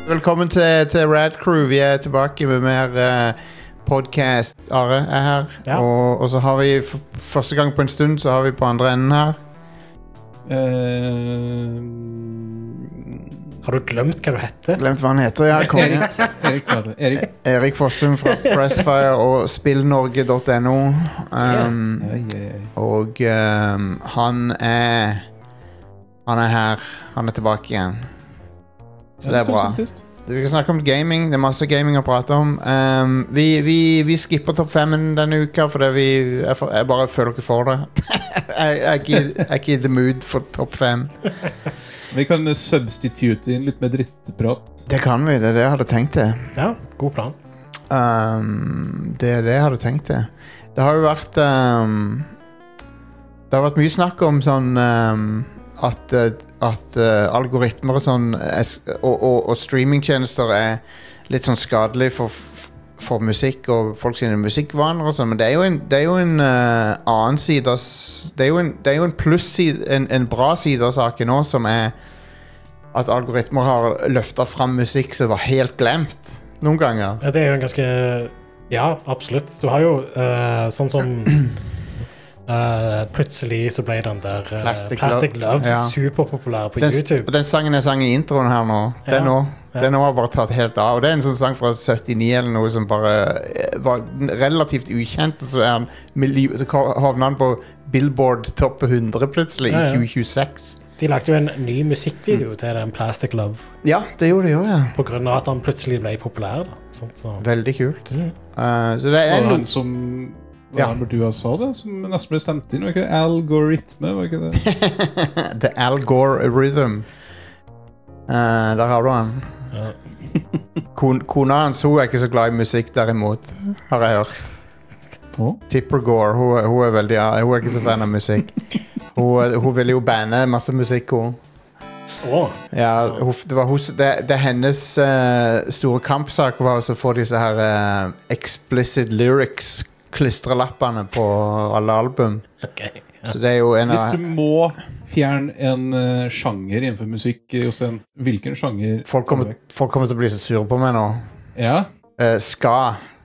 Velkommen til Rad Crew. Vi tilbake med mer podcast. Are her. Ja. Og så har vi første gang på en stund, så har vi på andre enden her. Har du glemt hva du heter? Glemt hva han heter, ja. Konge. Erik Fossum fra Pressfire og spillnorge.no. Og han er her. Han er tilbake igjen. Så det er bra. Vi kan snakke om gaming. Det er masse gaming å prate om. Vi skipper topp 5 denne uka fordi jeg bare føler ikke for det. Jeg er ikke i the mood for topp 5. Vi kan substitute inn litt med drittprat. Det kan vi, det er det jeg hadde tenkt til. Ja, god plan. Det er det jeg hadde tenkt til. Det har jo vært det har vært mye snakk om sånn at algoritmer og sånn og streamingtjenester er litt sånn skadelig for musikk og folk sine musikkvaner og sånn, men det er jo en annen side det er jo en plusside, en bra side av saken også, som er at algoritmer har løftet fram musikk som var helt glemt noen ganger. Ja, det er jo en ganske... Ja, absolutt. Du har jo sånn som... plutselig så ble den der Plastic Love superpopulær på YouTube. Og den sangen jeg sang i introen her nå, den har bare tatt helt av. Og det er en sånn sang fra 79 eller noe som bare var relativt ukjent, og så havnet han på Billboard topp 100 plutselig i 2026. De lagde jo en ny musikkvideo til den Plastic Love. Ja, det gjorde de jo, ja. På grunn av at han plutselig ble populær. Da. Sånt, så. Veldig kult. Så det er han som... Hva var det du sa det? Som nesten ble stemt inn, var ikke det? Algoritme, var ikke det? The Algorithm. Der har du han. Ja. Kona hans, hun er ikke så glad i musikk derimot, har jeg hørt. Tipper Gore, hun er ikke så fan av musikk. Hun ville jo banne masse musikk, hun. Ja, det er hennes store kampsak var å få disse her explicit lyrics klistrelappene på alle album. Okay, ja. Så det er jo en Hvis du må fjerne en sjanger innenfor musikk, Jostein, hvilken sjanger? Folk kommer til å bli så sure på meg nå. Ja? Ska.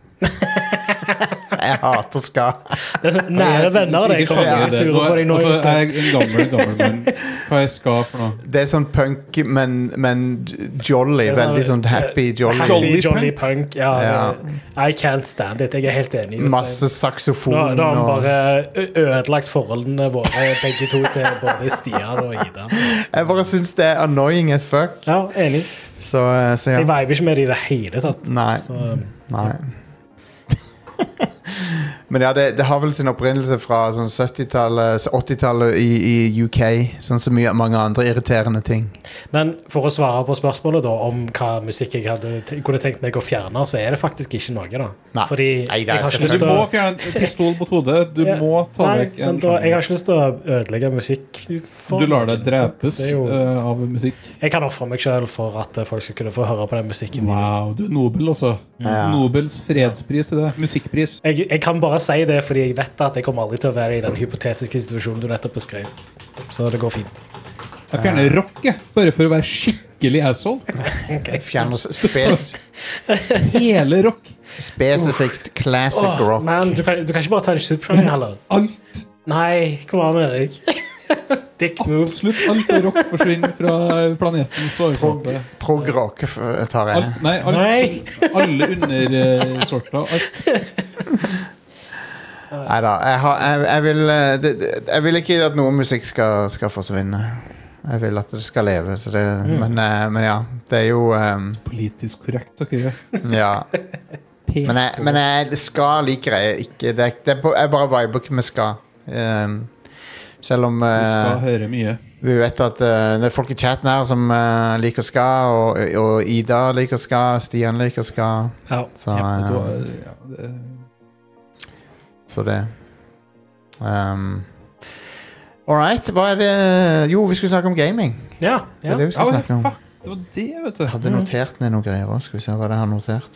Jeg hater ska. Det er nære venner det kommer til å bli sure på deg nå. Altså, jeg er en gammel menn. Hva er ska for noe? Det er sånn punk, men jolly. Sånn, veldig sånn happy jolly. Jolly punk, ja. I can't stand it, jeg er helt enig. Masse saksofon. Da har vi bare ødelagt forholdene våre, begge to, til både Stian og Ida. Jeg bare synes det er annoying as fuck. Ja, enig. Så ja. Jeg viber ikke med det i det hele tatt. Nei. Men ja, det har vel sin opprinnelse fra sånn 70-tallet, 80-tallet i UK, sånn som mange andre irriterende ting. Men for å svare på spørsmålet da, om hva musikk jeg kunne tenkt meg å fjerne, så er det faktisk ikke noe da. Nei. Fordi jeg har ikke lyst til å... Du må fjerne en pistol på hodet, du må ta vekk en sjanger. Jeg har ikke lyst til å ødelegge musikk. Du lar deg drepes av musikk. Jeg kan offre meg selv for at folk skal kunne få høre på den musikken. Wow, du er Nobel også. Nobels fredspris i det, musikkpris. Jeg kan bare si det fordi jeg vet at jeg kommer aldri til å være i den hypotetiske situasjonen du nettopp beskrev. Så det går fint. Jeg fjerner rock, bare for å være skikkelig asshole. Okay. Jeg fjerner hele rock. Spesifikt classic rock. Men du kan ikke bare ta en subsjanger heller. Alt. Nei, kom an med deg. Dick move. Absolutt alt rock forsvinner fra planetens overflate. Prog-rock tar jeg. Alt, alle undersorter. Neida, jeg vil ikke at noe musikk skal forsvinne. Jeg vil at det skal leve, så det, men ja, det er jo politisk korrekt, dere. Ja. Men ska liker jeg ikke. Jeg bare viber ikke med ska. Selv om vi skal høre mye. Vi vet at det er folk i chatten her som liker ska, og Ida liker ska, Stian liker ska. Ja. Så det Alright, hva er det? Jo, vi skulle snakke om gaming. Ja. Det er det vi skulle snakke om. Det var det, vet du. Jeg hadde notert ned noen greier også. Skal vi se hva det har notert.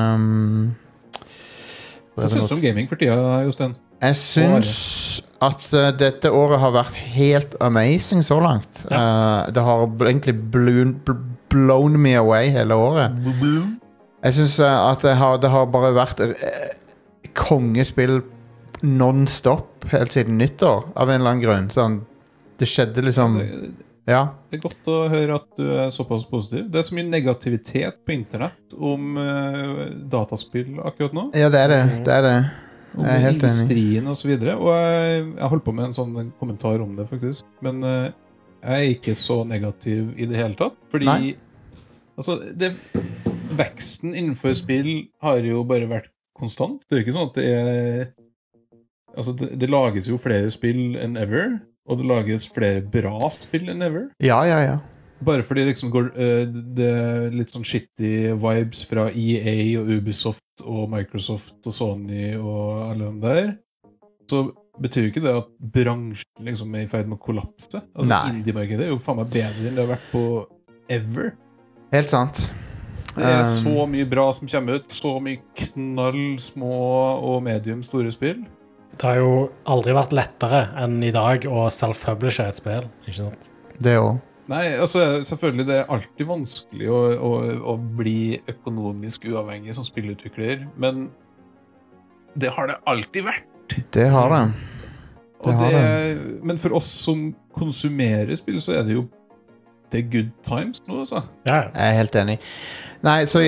Hva synes du om gaming for tida, Jostein? Jeg synes at dette året har vært helt amazing så langt. Det har egentlig blown me away hele året. Jeg synes at det har bare vært kongespill non-stop helt siden nyttår, av en eller annen grunn. Sånn, det skjedde liksom... Ja. Det er godt å høre at du er såpass positiv. Det er så mye negativitet på internett om dataspill akkurat nå. Ja, det er det. Det er det. Om Jeg er helt industrien og så videre. Og jeg holdt på med en sånn kommentar om det, faktisk. Men jeg er ikke så negativ i det hele tatt. Fordi altså, veksten innenfor spill har jo bare vært konstant. Det er jo ikke sånn at det er... Altså, det lages jo flere spill enn ever. Og det lages flere bra spill enn ever. Ja. Bare fordi liksom det er litt sånn shitty vibes fra EA og Ubisoft og Microsoft og Sony og alle de der, så betyr jo ikke det at bransjen liksom er i ferd med å kollapse. Altså indie-markedet er jo faen meg bedre enn det har vært på ever. Helt sant. Det er så mye bra som kommer ut, så mye knall, små og medium store spill. Det har jo aldri vært lettere enn i dag å self-publishe et spill, ikke sant? Det også. Nei, altså selvfølgelig det er alltid vanskelig å bli økonomisk uavhengig som spillutvikler, men det har det alltid vært. Det har det. Men for oss som konsumerer spill, så er det jo det er good times nå, altså. Ja. Jeg er helt enig. Nei, så...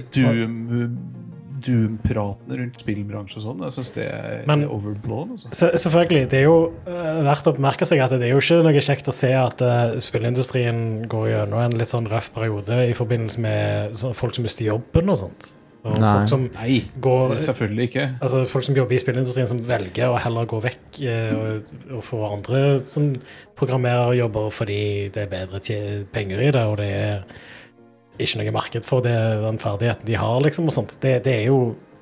Doom-praten rundt spillbransje og sånn, jeg synes det er overblown altså. Selvfølgelig, det er jo verdt å bemerke seg at det er jo ikke noe kjekt å se at spillindustrien går gjennom en litt sånn røff periode i forbindelse med folk som mister jobben og sånt. Og folk som går, selvfølgelig ikke. Altså folk som jobber i spillindustrien som velger å heller gå vekk og få andre som programmerer jobber fordi det er bedre penger i det, og det er ikke noe marked for den ferdigheten de har, liksom, og sånt. Det er jo,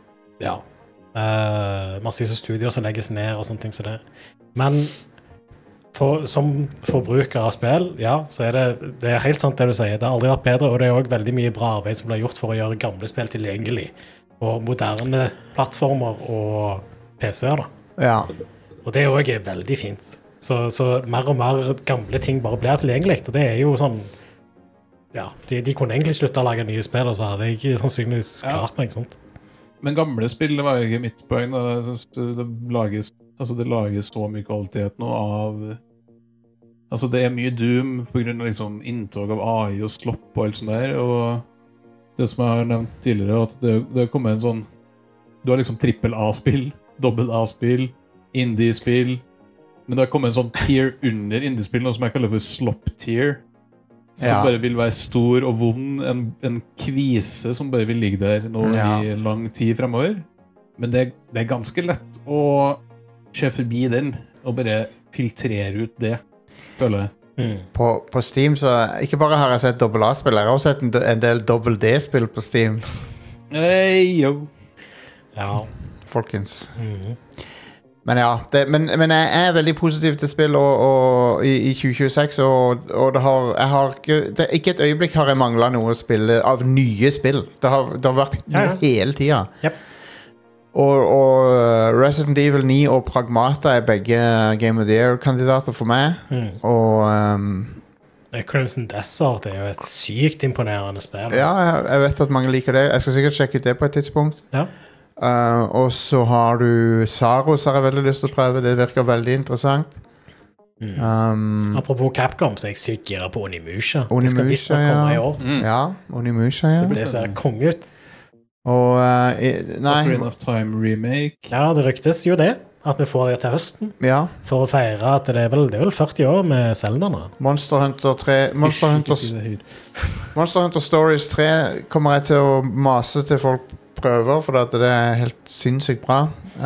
masse studier som legges ned og sånne ting som det. Men som forbruker av spill, så er det er helt sant det du sier. Det har aldri vært bedre, og det er også veldig mye bra arbeid som blir gjort for å gjøre gamle spill tilgjengelig på moderne plattformer og PC-er, da. Ja. Og det er også veldig fint. Så mer og mer gamle ting bare blir tilgjengelig, og det er jo sånn de kunne egentlig slutte å lage nye spill, og så hadde jeg ikke sannsynligvis klart meg, ikke sant? Men gamle spill, det var jo ikke mitt poeng. Jeg synes det lages så mye kvalitet nå av... Altså, det er mye Doom på grunn av liksom, inntog av AI og slopp og alt sånt der, og det som jeg har nevnt tidligere, at det kommer en sånn... Du har liksom trippel A-spill, dobbel A-spill, indie-spill, men det har kommet en sånn tier under indie-spill, noe som jeg kaller for slop-tier, som bare vil være stor og vond, en kvise som bare vil ligge der nå i lang tid fremover. Men det er ganske lett å se forbi den og bare filtrere ut det, føler jeg. På Steam så, ikke bare har jeg sett dobbel A-spill, jeg har også sett en del dobbel D-spill på Steam. Hey, yo! Ja. Folkens. Men men jeg er veldig positiv til spill i 2026, og det har ikke et øyeblikk har jeg manglet noe å spille av nye spill. Det har vært noe hele tiden. Yep. Og Resident Evil 9 og Pragmata er begge Game of the Year-kandidater for meg. Og Crimson Desert er jo et sykt imponerende spill. Ja, jeg vet at mange liker det. Jeg skal sikkert sjekke ut det på et tidspunkt. Ja. Og så har du Saros har jeg veldig lyst til å prøve. Det virker veldig interessant. Apropos Capcom, så er jeg sykt gira på Onimusha. Det skal visst nok komme i år. Ja, Onimusha, Det ser konge ut. Og Ocarina of Time remake. Ja, det ryktes jo det, at vi får det til høsten. Ja. For å feire at det er vel 40 år med Zelda nå. Monster Hunter Stories 3 kommer jeg til å mase til folk prøver, for at det er helt sinnssykt bra.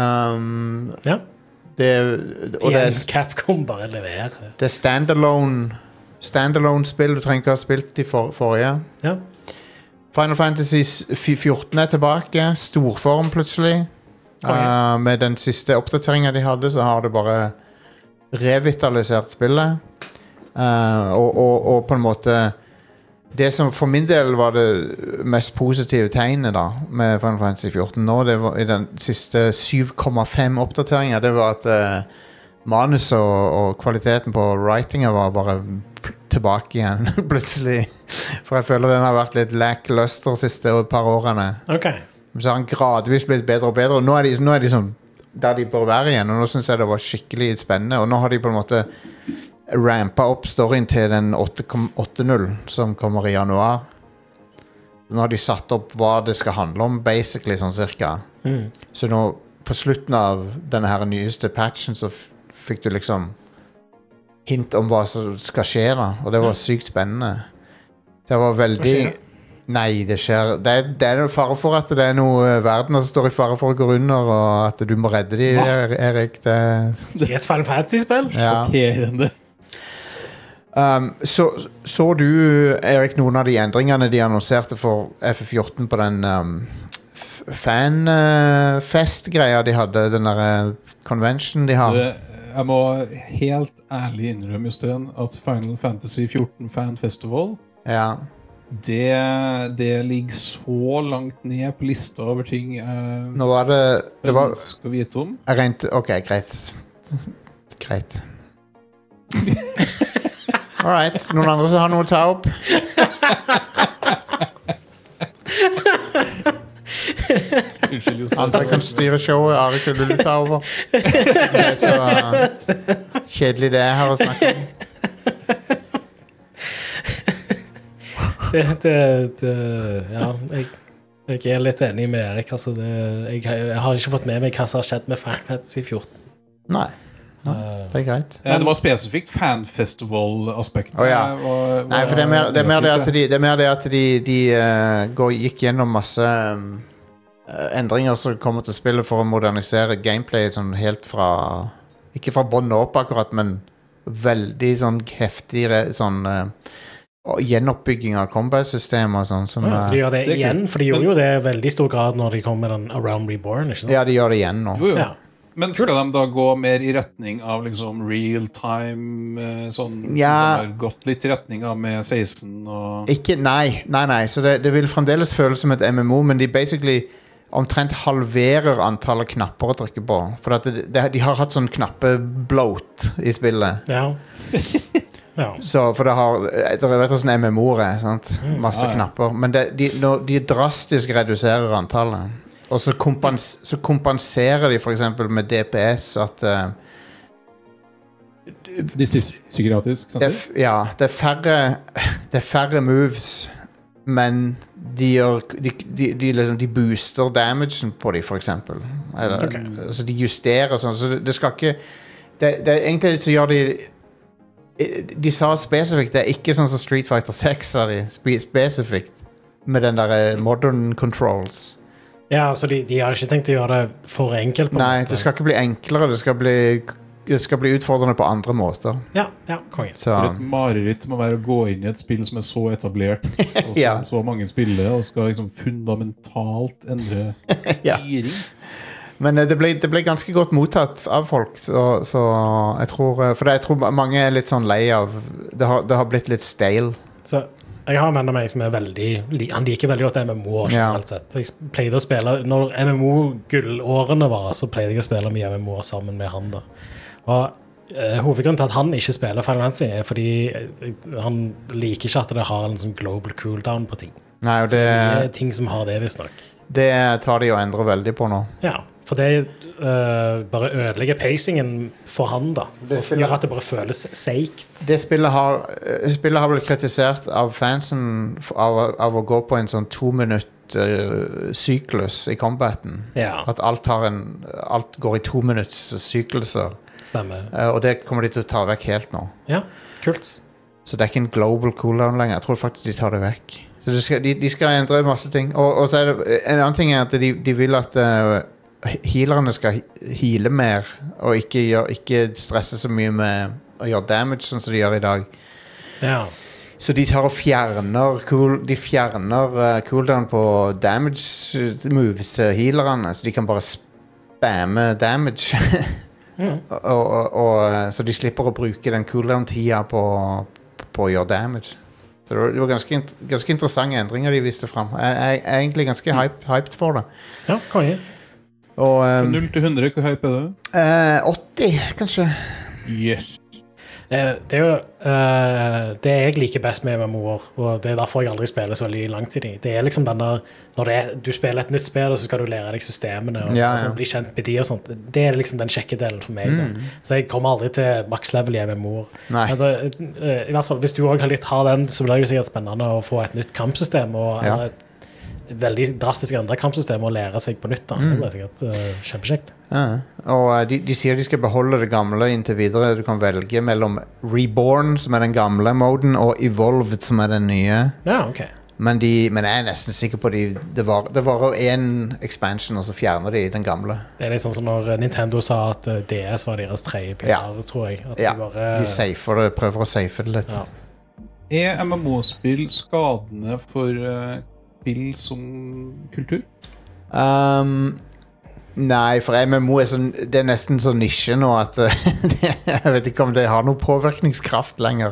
Capcom bare leverer. Det er standalone-spill. Du trenger ikke ha spilt de forrige. Ja. Final Fantasy 14 er tilbake. Storform plutselig. Med den siste oppdateringen de hadde, så har det bare revitalisert spillet. Og på en måte det som for min del var det mest positive tegnet da med Final Fantasy 14 nå, det var i den siste 7,5 oppdateringen, det var at manus og kvaliteten på writinga var bare tilbake igjen, plutselig. For jeg føler den har vært litt lackluster de siste par årene. Ok. Så har den gradvis blitt bedre og bedre, og nå er de sånn der de bør være igjen, og nå synes jeg det var skikkelig spennende, og nå har de på en måte rampet opp storyen til den 8.0 som kommer i januar. Nå har de satt opp hva det skal handle om, basically, sånn cirka. Så nå, på slutten av denne her nyeste patchen, så fikk du liksom hint om hva som skal skje da, og det var sykt spennende. Det var veldig... Nei, det skjer. Det er noe fare for at det er noe verden som står i fare for å gå under, og at du må redde de, Erik. Det er et Final Fantasy-spill? Ja. Sjokkerende. Så du, Erik, noen av de endringene de annonserte for FF14 på den fanfest-greia de hadde, den der convention de har? Jeg må helt ærlig innrømme, Jostein, at Final Fantasy 14 Fan Festival det ligger så langt ned på lista over ting Nå var det var skal vite om. Ok, greit. Alright, noen andre som har noe å ta opp? Unnskyld, Jostein. Andre kan styre showet, Are kan du ta over. Det er så kjedelig det er her å snakke om. Ja, jeg er litt enig med Erik. Altså jeg har ikke fått med meg hva som har skjedd med Final Fantasy 14. Nei, det er greit. Det var spesifikt fanfestival-aspektet. Nei, for det er mer det at de gikk gjennom masse endringer som kommer til spillet for å modernisere gameplay sånn helt fra, ikke fra bånn opp akkurat, men veldig sånn heftig sånn gjenoppbygging av combat-systemer og sånn. Så de gjør det igjen, for de gjorde jo det i veldig stor grad når de kom med den Around Reborn, ikke sant? Ja, de gjør det igjen nå. Jo. Ja. Men skal de da gå mer i retning av liksom real-time, sånn som de har gått litt i retning av med 16 og... Ikke, nei. Så det vil fremdeles føles som et MMO, men de basically omtrent halverer antallet knapper å trykke på. For at de har hatt sånn knappe-bloat i spillet. Ja. Så, for dere vet hvordan MMO-er er, sant? Masse knapper. Men de drastisk reduserer antallet. Og så kompenserer de for eksempel med DPS at psykiatrisk, sant? Det er færre moves, men de booster damagen på de, for eksempel. Så de justerer sånn. Så det skal ikke... Det er egentlig så gjør de sa spesifikt, det er ikke sånn som Street Fighter 6 sa de, spesifikt med den der modern controls. Ja, så de har ikke tenkt å gjøre det for enkelt på Nei, det skal ikke bli enklere, det skal bli utfordrende på andre måter. Ja, kongen. For et mareritt må være å gå inn i et spill som er så etablert, og som så mange spiller, og skal liksom fundamentalt endre styring. Men det ble ganske godt mottatt av folk, så jeg tror mange er litt sånn lei av det har blitt litt stale. Så jeg har en venn av meg som er han liker veldig godt MMO generelt sett. Jeg pleide å spille, når MMO-gullårene var, så pleide jeg å spille mye MMO sammen med han da. Og hovedgrunnen til at han ikke spiller Final Fantasy er fordi han liker ikke at det har en sånn global cooldown på ting. Nei, og det er ting som har det, visst nok. Det tar de å endre veldig på nå. Ja, for det bare ødelegger pacingen for han da. Og gjør at det bare føles seikt. Det spillet har blitt kritisert av fansen av å gå på en sånn 2-minutt syklus i combaten. Ja. At alt går i 2 minutts sykluser. Stemmer. Og det kommer de til å ta vekk helt nå. Ja, kult. Så det er ikke en global cooldown lenger. Jeg tror faktisk de tar det vekk. Så de skal endre masse ting. Og så er det en annen ting er at de vil at healerne skal heale mer, og ikke stresse så mye med å gjøre damage sånn som de gjør i dag. Ja. Så de tar og fjerner cooldown på damage moves til healerne, så de kan bare spamme damage. Så de slipper å bruke den cooldown-tida på å gjøre damage. Så det var ganske interessante endringer de viste frem. Jeg er egentlig ganske hyped for det. Ja, konge. Og, Fra 0 til 100, hvor hype er det? 80, kanskje. Yes. Det er jo det jeg liker best med MMO-er, og det er derfor jeg aldri spiller så veldig langt i de. Det er liksom den der, når du spiller et nytt spill, og så skal du lære deg systemene, og altså, bli kjent med de og sånt. Det er liksom den kjekke delen for meg. Da. Så jeg kommer aldri til max-level i MMO-er. Men i hvert fall, hvis du også har den, så blir det jo sikkert spennende å få et nytt kampsystem, og et veldig drastisk endre kampsystem og lære seg på nytt. Da. Det blir sikkert kjempekjekt. Og de sier de skal beholde det gamle inntil videre. Du kan velge mellom Reborn, som er den gamle moden, og Evolved, som er den nye. Ja, ok. Men jeg er nesten sikker på det var en expansion, og så fjerner de den gamle. Det er litt sånn som når Nintendo sa at DS var deres tredje pilar, tror jeg. At de prøver å safe det litt. Ja. Er MMO-spill skadende for spill som kultur? Nei, for MMO det er nesten så nisje nå at jeg vet ikke om det har noe påvirkningskraft lenger.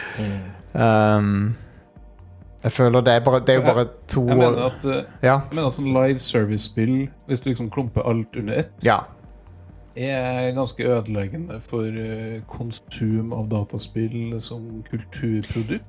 Jeg føler det er jo bare to Jeg mener at sånn live service-spill, hvis du liksom klumper alt under ett, er ganske ødeleggende for konsum av dataspill som kulturprodukt.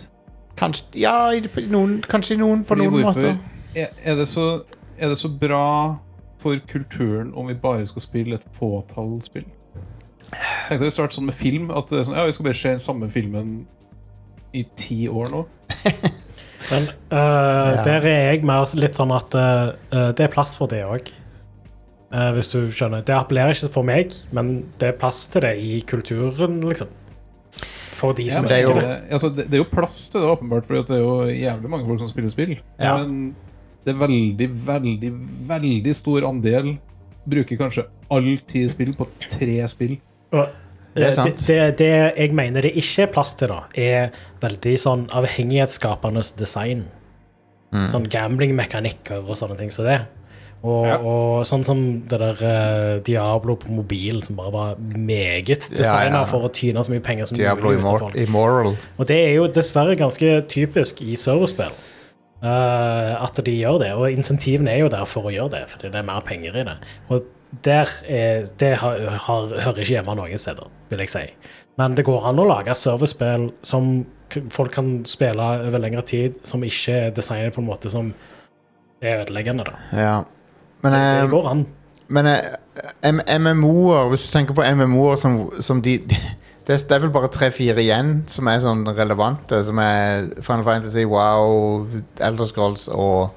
Kanskje i noen på noen måter. Er det så bra for kulturen om vi bare skal spille et fåtall spill? Tenkte vi starte sånn med film, at det er sånn, vi skal bare se den samme filmen i 10 år nå. Men der er jeg mer litt sånn at det er plass for det også. Hvis du skjønner. Det appellerer ikke for meg, men det er plass til det i kulturen, liksom. For de som det er jo plass til det, åpenbart, for det er jo jævlig mange folk som spiller spill. Men det er veldig, veldig, veldig stor andel bruker kanskje all tid spill på 3 spill. Det er sant. Det jeg mener det ikke er plass til da, er veldig sånn avhengighetsskapende design. Sånn gambling-mekanikker og sånne ting som det. Og sånn som det der Diablo på mobil som bare var meget designet for å tyne så mye penger som Diablo Immortal. Og det er jo dessverre ganske typisk i serverspill at de gjør det, og insentivene er jo der for å gjøre det, fordi det er mer penger i det. Og det hører ikke hjemme noen steder, vil jeg si. Men det går an å lage serverspill som folk kan spille over lengre tid, som ikke er designet på en måte som er ødeleggende da. Ja. Men, det går an. Men MMO-er, hvis du tenker på MMO-er som det er vel bare 3-4 igjen som er sånn relevante, som er Final Fantasy, WoW, Elder Scrolls og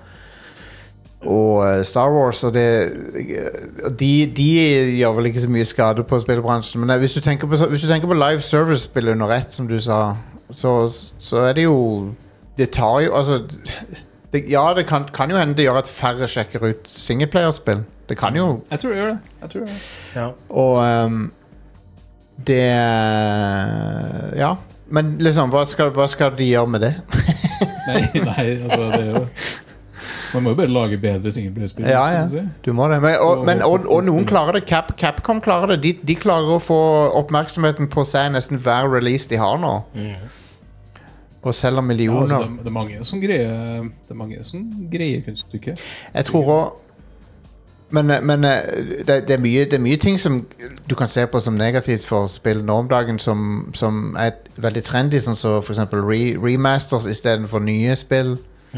Star Wars, og de gjør vel ikke så mye skade på spillbransjen, men hvis du tenker på live service-spill under ett, som du sa, så er det jo det tar jo, altså det kan jo hende det gjør at færre sjekker ut singleplayerspill. Det kan jo. Jeg tror det gjør det. Ja. Og det ja. Men liksom, hva skal de gjøre med det? nei, altså det er jo man må jo bare lage bedre singleplayerspill. Ja, du må det. Og noen klarer det. Capcom klarer det. De klarer å få oppmerksomheten på seg nesten hver release de har nå. Og selger millioner. Ja, altså, det er mange som greier kunststykket. Jeg tror også men det er mye ting som du kan se på som negativt for spill nå om dagen som er veldig trendy, sånn som for eksempel remasters i stedet for nye spill.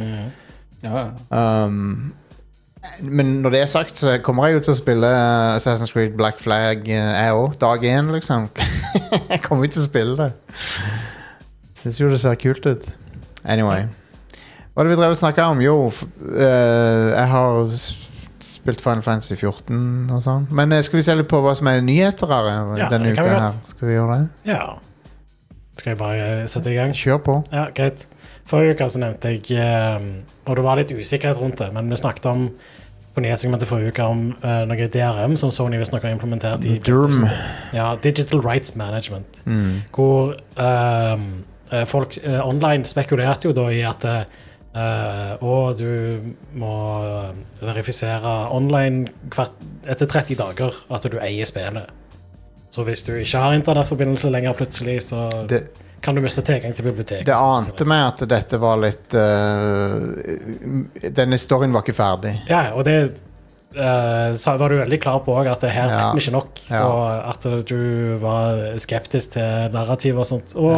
Men når det er sagt, så kommer jeg jo til å spille Assassin's Creed Black Flag jeg også, dag 1 liksom. Jeg kommer ikke til å spille det. Synes jo det ser kult ut. Anyway. Hva er det vi drev å snakke om? Jo, jeg har spilt Final Fantasy 14 og sånn. Men skal vi se litt på hva som er nyheter denne uka her? Skal vi gjøre det? Ja. Skal jeg bare sette i gang? Kjør på. Ja, greit. Forrige uka så nevnte jeg, og det var litt usikkerhet rundt det, men vi snakket om på nyhetssegmentet forrige uke om noe DRM som Sony visst nok har implementert i Digital Rights Management, hvor folk online spekulerte jo da i at du må verifisere online etter 30 dager at du eier spillet. Så hvis du ikke har internettforbindelse lenger plutselig, så kan du miste tilgang til biblioteket. Det ante meg at dette var litt denne storyen var ikke ferdig. Ja, og det så var du veldig klar på også at det her vet vi ikke nok, Ja. og at du var skeptisk til narrativ og sånt. Og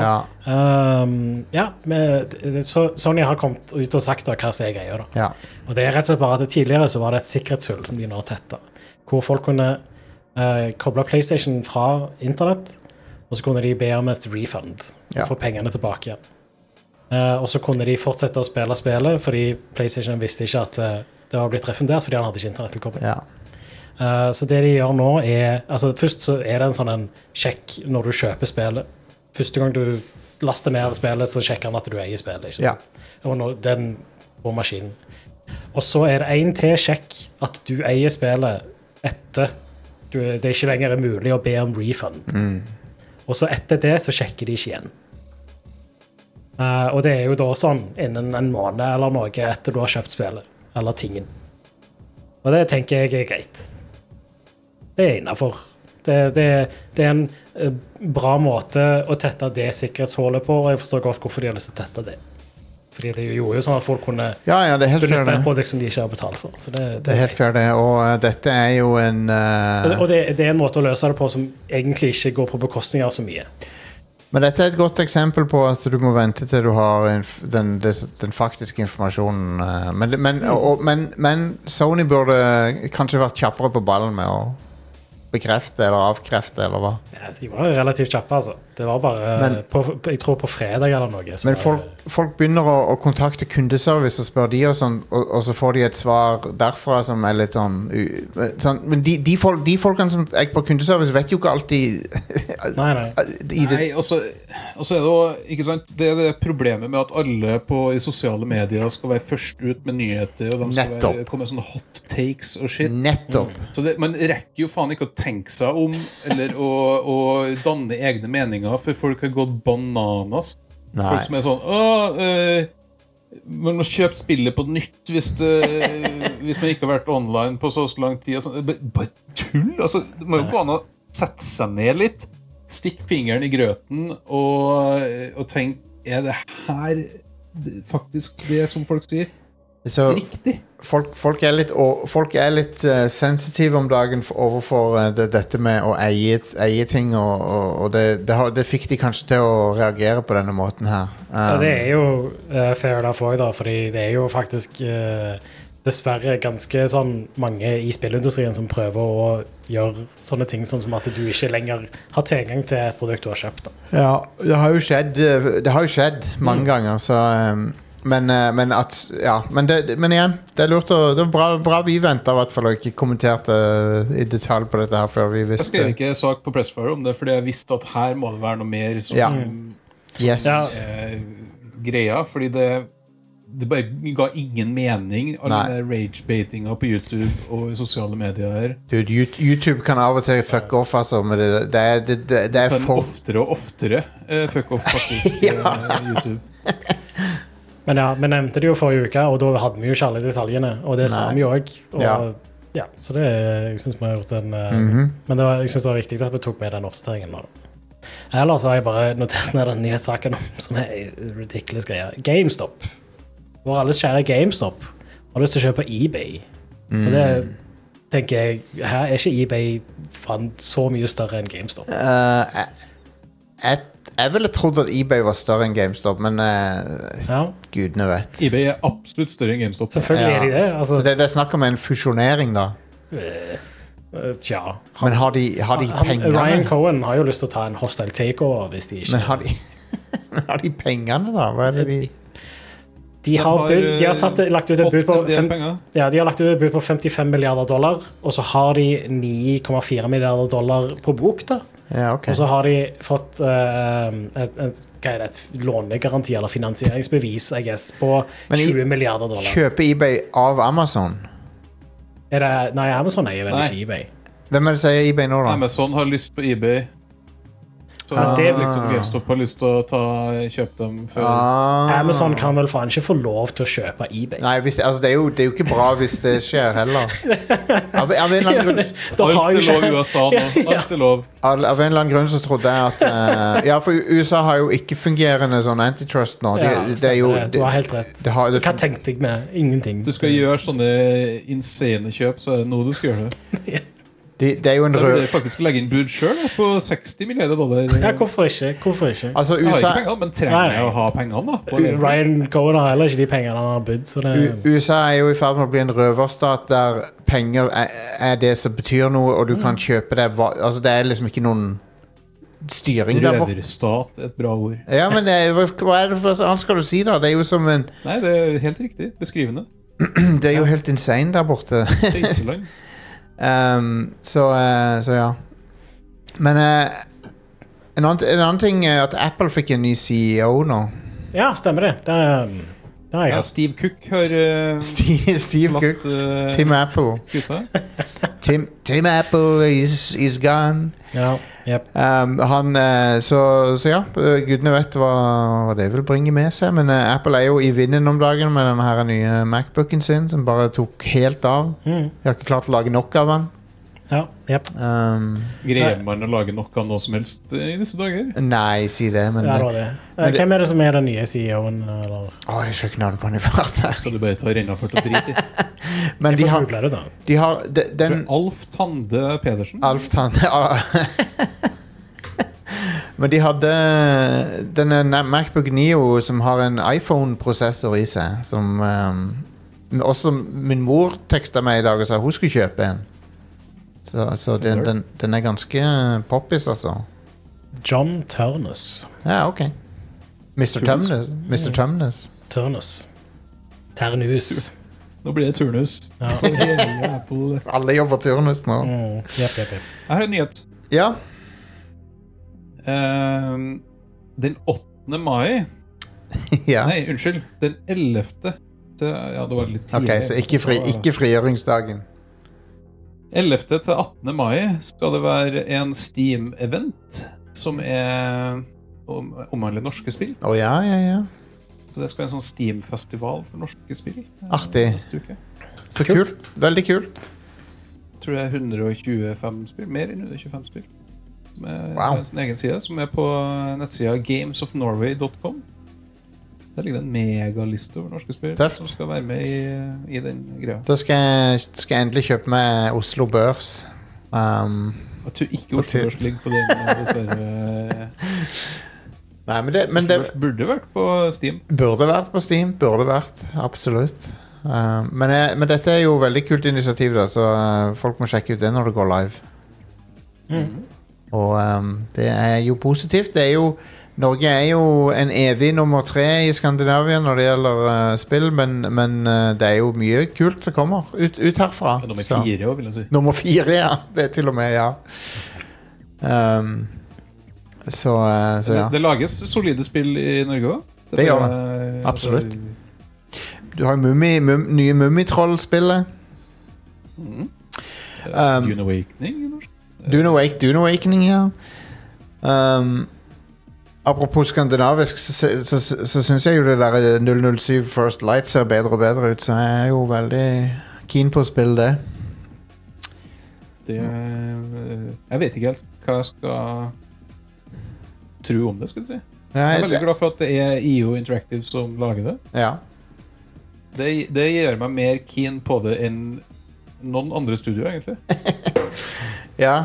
så Sony har kommet ut og sagt da, hva som er greia da. Ja. Og det er rett og slett bare at tidligere så var det et sikkerhetshull som de nå tettet, hvor folk kunne koble PlayStation fra internett, og så kunne de be om et refund og få pengene tilbake igjen. Og så kunne de fortsette å spille spillet, fordi PlayStation visste ikke at det var blitt refundert, fordi han hadde ikke internettilkobling. Ja. Så det de gjør nå altså først så er det en sånn en sjekk når du kjøper spillet. Første gang du laster ned spillet, så sjekker han at du eier spillet, ikke sant? Og den på maskinen. Og så er det en til sjekk at du eier spillet etter det ikke lenger mulig å be om refund. Og så etter det så sjekker de ikke igjen. Og det er jo da sånn innen en måned eller noe etter du har kjøpt spillet, eller tingen. Og det tenker jeg er greit. Det er innenfor. Det er en bra måte å tette det sikkerhetshålet på, og jeg forstår godt hvorfor de har lyst til å tette det. Fordi det gjorde jo sånn at folk kunne benytte et produkt som de ikke har betalt for. Så det er helt fair det, og dette er jo en... Og det er en måte å løse det på som egentlig ikke går på bekostning av så mye. Men dette er et godt eksempel på at du må vente til du har den faktiske informasjonen. Men Sony burde kanskje vært kjappere på ballen med å bekrefte eller avkrefte, eller hva? Ja, de var relativt kjappe, altså. Det var bare, jeg tror på fredag eller noe. Men folk begynner å kontakte kundeservice og spør de og sånn, og så får de et svar derfra som er litt sånn... Men de folkene som er på kundeservice vet jo ikke alltid... Nei, og så er det jo, ikke sant, det er det problemet med at alle i sosiale medier skal være først ut med nyheter, og de skal komme med sånne hot takes og shit. Nettopp. Så man rekker jo faen ikke å tenke seg om, eller å danne egne meninger, for folk har gått bananas. Nei. Folk som er sånn, man må kjøpe spillet på nytt hvis man ikke har vært online på så lang tid. Sånn. Bare tull, altså, det må jo gå an å sette seg ned litt, stikke fingeren i grøten og tenke, er det her faktisk det som folk sier? Så riktig. Folk er litt sensitive om dagen overfor dette med å eie ting, og det fikk de kanskje til å reagere på denne måten her. Ja, det er jo fair enough også da, fordi det er jo faktisk dessverre ganske sånn mange i spillindustrien som prøver å gjøre sånne ting sånn som at du ikke lenger har tilgang til et produkt du har kjøpt da. Ja, det har jo skjedd mange ganger, så... Men igjen, det er lurt det var bra vi ventet i hvert fall og ikke kommenterte i detalj på dette her før vi visste. Jeg skrev ikke sak på Pressfire om det, fordi jeg visste at her må det være noe mer som greia, fordi det bare ga ingen mening all den rage-baitinga på YouTube og i sosiale medier her. Dude, YouTube kan av og til fuck off, altså, men det er for... Oftere og oftere fuck off faktisk YouTube. Men ja, vi nevnte det jo forrige uke, og da hadde vi jo ikke alle detaljene, og det sa vi jo også. Så det, jeg synes vi har gjort en... Men jeg synes det var viktig at vi tok med den oppdateringen nå. Ellers har jeg bare notert ned den nyhetssaken som er ridiculous greier. GameStop. Vår alles kjære GameStop har lyst til å kjøpe eBay. Og det tenker jeg, her er ikke eBay så mye større enn GameStop. Jeg ville trodd at eBay var større enn GameStop, men gudene vet. eBay er absolutt større enn GameStop. Selvfølgelig er de det. Altså. Så det er snakk om en fusjonering da? Tja. Men har de pengene? Ryan Cohen har jo lyst til å ta en hostile takeover hvis de ikke... Men har de pengene da? Hva er det de... De har lagt ut et bud på de har lagt ut et bud på $55 milliarder, og så har de $9,4 milliarder på bok da. Ja, okay. Og så har de fått et lånegaranti eller finansieringsbevis, I guess, på $20 milliarder. Kjøper eBay av Amazon? Nei, Amazon eier vel ikke eBay. Hvem er det som eier eBay nå da? Amazon har lyst på eBay. Så det- liksom GameStop har lyst til å kjøpe dem før. Amazon kan vel faen ikke få lov til å kjøpe eBay. Nei, altså, det er jo ikke bra hvis det skjer heller. Av en eller annen grunn Da har Alt jo er lov i ikke USA nå. Alt er lov. Av en eller annen grunn så trodde jeg at ja, for USA har jo ikke-fungerende sånn antitrust nå. Ja, Det er jo stemmer det. Du har helt rett. Hva tenkte jeg med? Ingenting. Du skal gjøre sånne insane kjøp, så er det nå du skal gjøre det. det er jo en Så rød vil jeg faktisk legge inn bud selv på $60 milliarder. Ja, hvorfor ikke? Hvorfor ikke? Altså, Jeg har USA, ikke penger, men trenger jeg å ha pengene da? Ryan Cohen har heller ikke de pengene han har budt, så det USA er jo i ferd med å bli en røverstat der penger er det som betyr noe, og du kan kjøpe det. Altså, det er liksom ikke noen styring der borte. Røverstat er et bra ord. Ja, men hva er det for annet skal du si da? Det er jo som en Nei, det er helt riktig. Beskrivende. Det er jo helt insane der borte. Tøyseland. Så ja. Men en annen ting er at Apple fikk en ny CEO nå. Ja, stemmer det. Det har jeg Ja, hatt. Steve Cook har Steve Cook. Tim Apple. Gutta. Tim Apple is gone. Ja, jep. Så ja, gudene vet hva det vil bringe med seg. Men Apple er jo i vinden om dagen med denne her nye MacBooken sin, som bare tok helt av. De har ikke klart å lage nok av den. Ja, jep. Greier man å lage noe av noe som helst i disse dager? Nei, si det, men Ja, det var det. Hvem er det som er den nye CEO-en? Eller? jeg skal ikke navnet på den i farta. Skal du bare ta renna for å drite i? Men Jeg de får har, google det da. de har den Alf Tande Pedersen? Alf Tande Men de hadde denne MacBook Neo som har en iPhone-prosessor i seg, som også min mor tekstet meg i dag og sa hun skulle kjøpe en. Så den er ganske poppis, altså. John Turnus. Ja, ok. Mr. Tumnus. Mr. Tumnus. Turnus. Ternus. Nå blir det turnus. Ja. Apple. Alle jobber turnus nå. Jep. Jeg har en nyhet. Ja. Den 8. mai Ja. Nei, unnskyld. Den 11. Ja, det var litt Ok, tidlig. så ikke frigjøringsdagen. 11. til 18. mai skal det være en Steam-event som omhandler norske spill. Ja. Så det skal være en sånn Steam-festival for norske spill. Artig. Neste uke. Så kult. Veldig kult. Jeg tror det er 125 spill, mer enn 125 spill. Med Wow. en sånn egen side, som er på nettsida gamesofnorway.com. Der ligger det en megaliste over norske spill Tøft. som skal være med i den greia. Da skal jeg endelig kjøpe meg Oslo Børs. Jeg tror ikke Oslo Børs ligger på den. Nei, men det Oslo Børs burde vært på Steam. burde vært på Steam. Burde vært, absolutt. Men dette er jo veldig kult initiativ, da, så folk må sjekke ut det når det går live. Og det er jo positivt. Norge er jo en evig nummer 3 i Skandinavia når det gjelder spill, men det er jo mye kult som kommer ut herfra. Nummer Så. 4 også, vil jeg si. Nummer 4, ja. Det er til og med, ja. Så ja. Det lages solide spill i Norge også. Det gjør det. Absolutt. Du har jo nye Mummitroll-spillet. Dune Awakening i norsk. Dune Awakening, ja. Apropos skandinavisk, så synes jeg jo det der 007 First Light ser bedre og bedre ut, så jeg er jo veldig keen på å spille det. Jeg vet ikke helt hva jeg skal tro om det, skal du si. Jeg er veldig glad for at det er IO Interactive som lager det. Ja. Det gjør meg mer keen på det enn noen andre studioer, egentlig. Ja.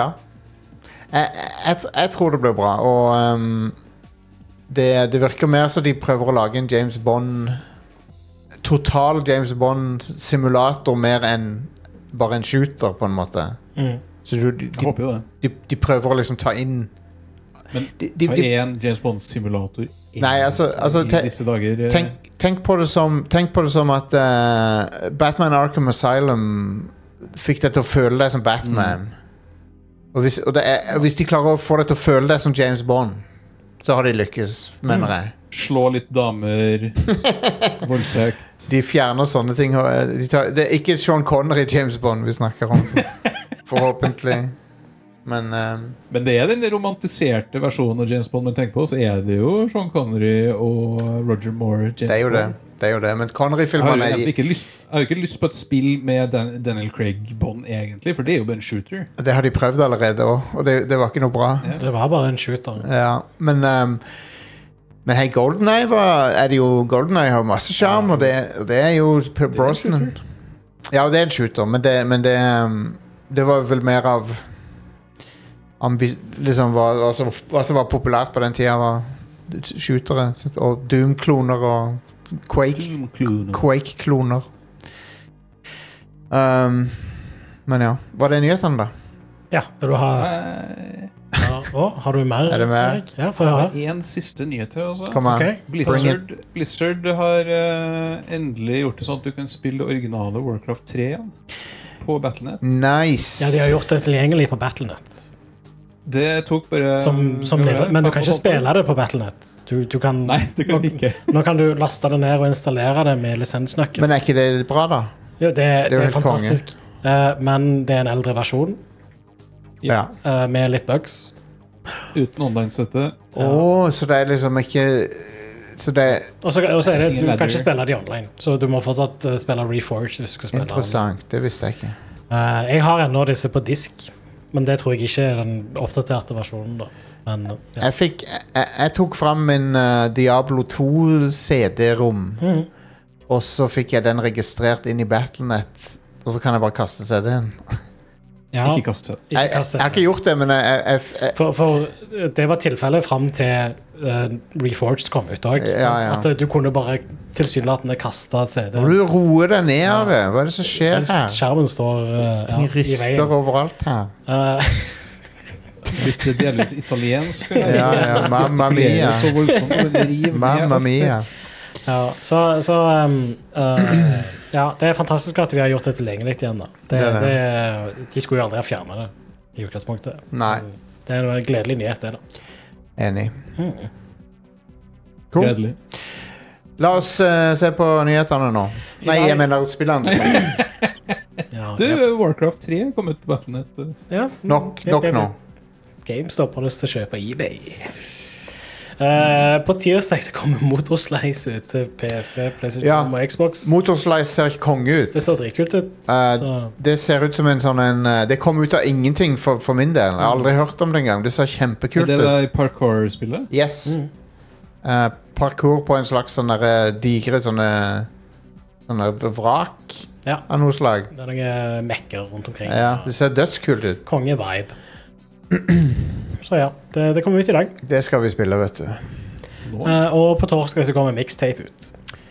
Jeg tror det blir bra, og det virker mer som de prøver å lage en James Bond, total James Bond-simulator mer enn bare en shooter, på en måte. Så Jeg håper jo det. de prøver å liksom ta inn. Men hva er en James Bond-simulator Nei, altså i disse dager? tenk på det som at Batman Arkham Asylum fikk deg til å føle deg som Batman. Og hvis de klarer å få deg til å føle deg som James Bond, så har de lykkes, mener jeg. Slå litt damer, voldtekt. De fjerner sånne ting. Det er ikke Sean Connery James Bond vi snakker om. Forhåpentlig. Men Men det den romantiserte versjonen av James Bond man tenker på, så det jo Sean Connery og Roger Moore. James det jo det. Bond. Det jo det. Men Jeg Connery-filmene har jo ikke lyst på et spill med Daniel Craig Bond, egentlig, for det jo bare en shooter. Det har de prøvd allerede også, og det var ikke noe bra. Ja. Det var bare en shooter. Ja, men hei, GoldenEye det jo GoldenEye har masse charm, og det jo Brosnan. Ja, det en shooter, men det var vel mer av liksom hva som var populært på den tida, var shootere, og Doom-kloner og Quake-kloner. Men ja, var det nyhetene da? Ja, vil du ha har du mer? Er det mer? Erik? Ja, får jeg høre. En siste nyhet her, altså. Kom an. Ok. Blizzard har endelig gjort det sånn at du kan spille det originale Warcraft 3 igjen på Battle.net. Nice. Ja, de har gjort det tilgjengelig på Battle.net. Det tok bare Men du kan ikke spille det på Battle.net. Du kan, Nei, det kan du ikke. Nå kan du laste det ned og installere det med lisensnøkkel. Men ikke det bra da? Jo, det jo er helt fantastisk. Men det er en eldre versjon Ja. med litt bugs. Uten online-støtte. Så det er liksom ikke så det Og så er det, Ingen du kan ladder. ikke spille det online, så du må fortsatt spille Reforged hvis du skal spille. interessant, det visste jeg ikke. Jeg har ennå disse på disk, men det tror jeg ikke er den oppdaterte versjonen da. Men, ja. Jeg tok frem min Diablo 2 CD-rom, og så fikk jeg den registrert inn i Battle.net, og så kan jeg bare kaste CD-en. Ja, Ikke kaste seg. ikke Jeg kasse. har ikke gjort det, men jeg For det var tilfellet frem til Reforged kom ut også, Ja. at du kunne bare tilsynelatende kaste CD. Må du roe deg ned, Are? Hva er det som skjer her? Skjermen står Ting i rister veien. overalt her. Litt delvis italiensk. Ja, mamma mia. Så voldsomt, og det river ned. Mamma mia. Ja, ja, det er fantastisk at de har gjort det tilgjengelig igjen da. De skulle jo aldri ha fjernet det i utgangspunktet. Nei, Det er en gledelig nyhet det da. enig. Cool. Gledelig. La oss se på nyhetene nå. Nei, jeg mener spillene. Ja, Du, ja. Warcraft 3 kom ut på Battle.net. Ja. Nok nå. GameStop har lyst til å kjøpe eBay. På tirsdag så kommer Motorslice ut til PC, PlayStation Ja. og Xbox. Motorslice ser ikke konge ut. Det ser dritkult ut. Så. Det ser ut som en sånn det kom ut av ingenting for min del. Jeg har aldri hørt om det engang. Det ser kjempekult Det ut. der parkour-spillet? Yes. Parkour på en slags sånne digre sånne vrak Ja. av noe slag. Det er noen mekker rundt omkring. Ja, det ser dødskult ut. Konge-vibe. Så ja, det kommer ut i dag. Det skal vi spille, vet du. Og på torsdag så kommer Mixtape ut.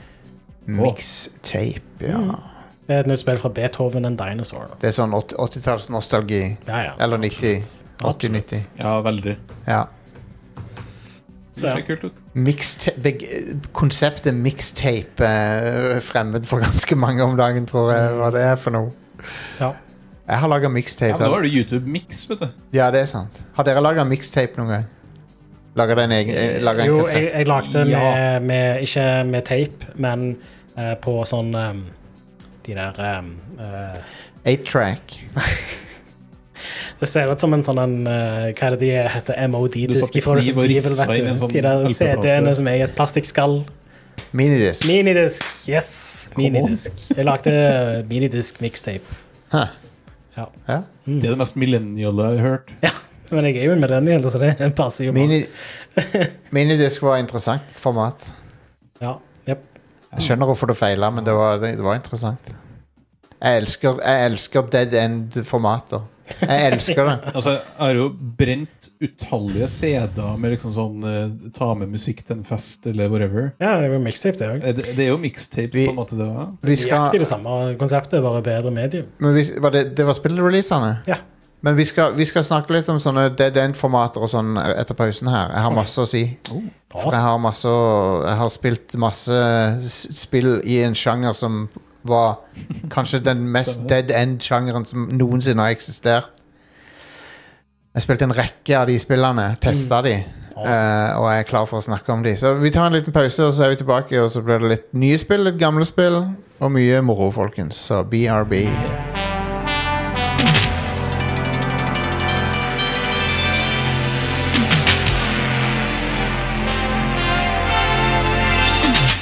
Mixtape, ja. Det er et nytt spill fra Beethoven and Dinosaur. Det er sånn 80-talls nostalgi. Ja, ja. Eller 90. Absolutt. 80-90. Ja, veldig. Ja. Det ser kult ut. Konseptet mixtape er fremmed for ganske mange om dagen, tror jeg. Hva det er for noe. Ja. Jeg har laget Ja, mixtape. men nå er det YouTube Mix, vet du. Ja, det er sant. Har dere laget mixtape noen gang? Laget en egen laget en Jo, kassett? jeg lagde Ja. ikke med tape, men på sånn de der 8-track. Det ser ut som en sånn hva er det de heter? Du MOD-disk satte fra kniv og Resident rissa Evil, inn i en vet sånn du. De der LP-plate. CD-ene som er i et plastikkskall. Minidisk. Minidisk, yes! Minidisk. Jeg lagde minidisk mixtape. Huh. Ja. Ja. Det er det mest millenniale jeg har hørt. Ja, men jeg er jo en millennial, så det passer jo bra. Minidisk var interessant format. Ja, jep. Jeg skjønner hvorfor det feilet, men det var interessant. Jeg elsker dead end-formater. Jeg elsker det. Altså, jeg har jo brent utallige CD-er med liksom sånn ta med musikk til en fest eller whatever. Ja, det er jo mixtape det også. Det er jo mixtapes Vi- på en måte det også. Vi Det er skal, det samme konseptet, bare bedre medium. men det var spillreleasene? Ja. Men vi skal snakke litt om sånne dead end-formater og sånn etter pausen her. Jeg har masse å si. For jeg har spilt masse spill i en sjanger som var kanskje den mest dead end-sjangeren som noensinne har eksistert. Jeg spilte en rekke av de spillene, testet de, og jeg er klar for å snakke om de. Så vi tar en liten pause, og så er vi tilbake, og så blir det litt nye spill, litt gamle spill, og mye moro, folkens. Så BRB.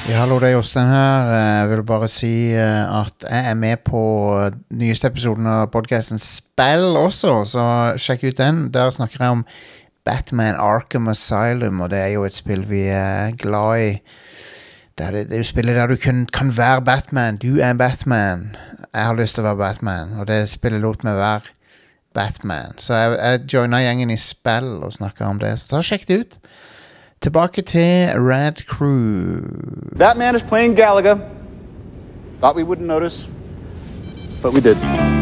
Ja, hallo, det er Jostein her. Jeg vil bare si at jeg er med på nyeste episoden av podcasten Spill også, så sjekk ut den. Der snakker jeg om Batman Arkham Asylum, og det er jo et spill vi er glad i. Det er jo spillet der du kan være Batman. Du er Batman. Jeg har lyst til å være Batman, og det spillet lot meg være Batman. Så jeg joinet gjengen i Spill og snakket om det, så ta og sjekk det ut. Tilbake til Rad Crew. Batman is playing Galaga. Thought we wouldn't notice, but we did.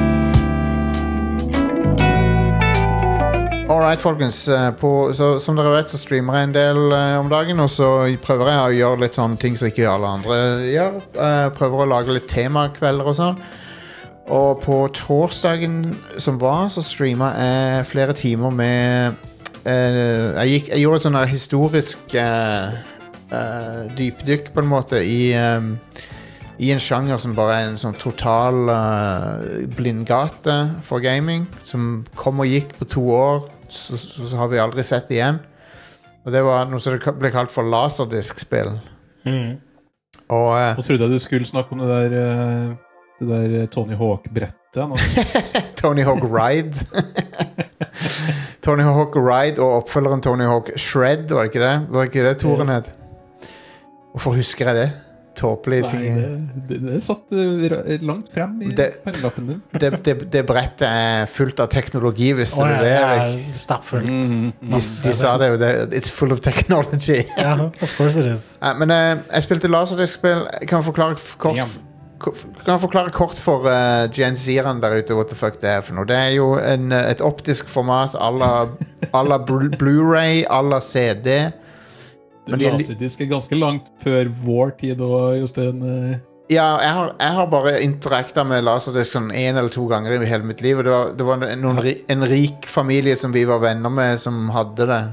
Alright, folkens. Som dere vet, så streamer jeg en del om dagen, og så prøver jeg å gjøre litt sånne ting som ikke alle andre gjør. Prøver å lage litt temakvelder og sånn. Og på torsdagen som var, så streamet jeg flere timer med jeg gjorde et sånn historisk dypdykk på en måte i en sjanger som bare er en sånn total blindgate for gaming, som kom og gikk på 2 år, så har vi aldri sett igjen. Og det var noe som ble kalt for laserdisk-spill. Og trodde jeg du skulle snakke om det der Tony Hawk-brettet. Tony Hawk Ride. Tony Hawk Ride og oppfølgeren Tony Hawk Shred, var det ikke det? Var det ikke det Toren het? Hvorfor husker jeg det? Tåpelige ting. Det satt langt frem i pannelappen din. Det brettet er fullt av teknologi, visste du det, Erik? Ja, stappfullt. De sa det jo, it's full of technology. Ja, of course it is. Men jeg spilte laserdisk-spill. Jeg kan forklare kort for Gen Z-erne der ute what the fuck det er for noe. Det er jo et optisk format à la Blu-ray, à la CD. Laserdisk er ganske langt før vår tid og Jostein. Ja, jeg har bare interaktet med laserdisk sånn 1 eller 2 ganger i hele mitt liv, og det var en rik familie som vi var venner med som hadde det.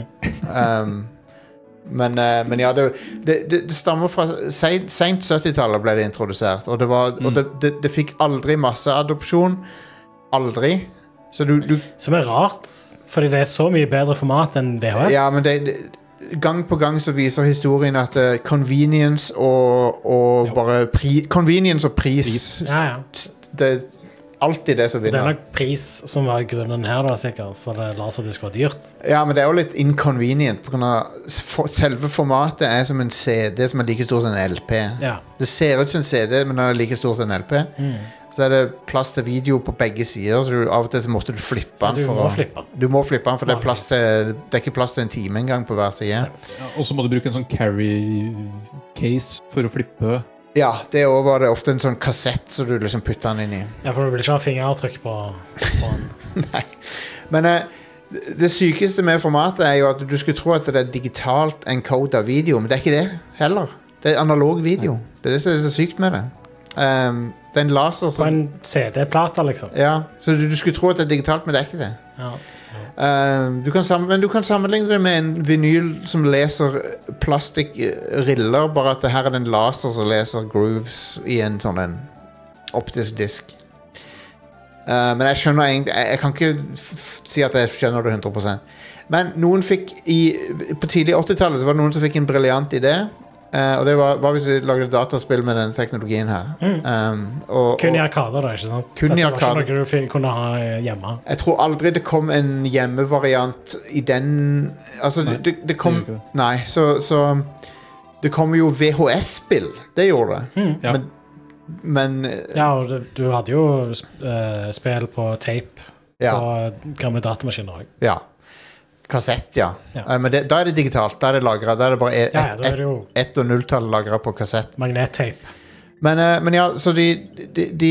Men ja, det stammer fra sent 70-tallet ble det introdusert, og det fikk aldri masseadopsjon. Aldri. Så som er rart, fordi det er så mye bedre format enn VHS. Ja, men gang på gang så viser historien at convenience og bare convenience og pris. Ja. Det er alltid det som vinner. Det er nok pris som var grunnen her da, sikkert, for det laserdisk var dyrt. Ja, men det er jo litt inconvenient, på grunn av selve formatet er som en CD som er like stor som en LP. Ja. Det ser ut som en CD, men den er like stor som en LP. Så er det plass til video på begge sider, så av og til så måtte du flippe den. Du må flippe den, for det er ikke plass til en time engang på hver side. Ja, og så må du bruke en sånn carry case for å flippe. Ja, det var det ofte en sånn kassett så du liksom putter den inn i. Ja, for du vil ikke ha fingeravtrykk på den. Nei. Men det sykeste med formatet er jo at du skulle tro at det er digitalt encodet video, men det er ikke det heller. Det er analog video. Det er det som er så sykt med det. Det er en laser som... På en CD-plate, liksom. Ja, så du skulle tro at det er digitalt, men det er ikke det. Ja. Du kan sammenligne det med en vinyl som leser plastikkriller, bare at her er det en laser som leser grooves i en sånn en optisk disk. Men jeg skjønner egentlig, jeg kan ikke si at jeg skjønner det 100%. Men noen fikk på tidlig 80-tallet så var det noen som fikk en briljant idé. Og det var hvis vi lagde dataspill med denne teknologien her. Kun i arkader da, ikke sant? Kun i arkader. Det var ikke noe du kunne ha hjemme. Jeg tror aldri det kom en hjemmevariant i den... Altså, det kom... Nei, så det kom jo VHS-spill. Det gjorde det. Ja. Men ja, og du hadde jo spill på tape på gamle datamaskiner også. Ja. Kassett, ja. Men da er det digitalt. Da er det lagret. Da er det bare ett- og nulltall lagret på kassett. Magnettape. Men ja, så de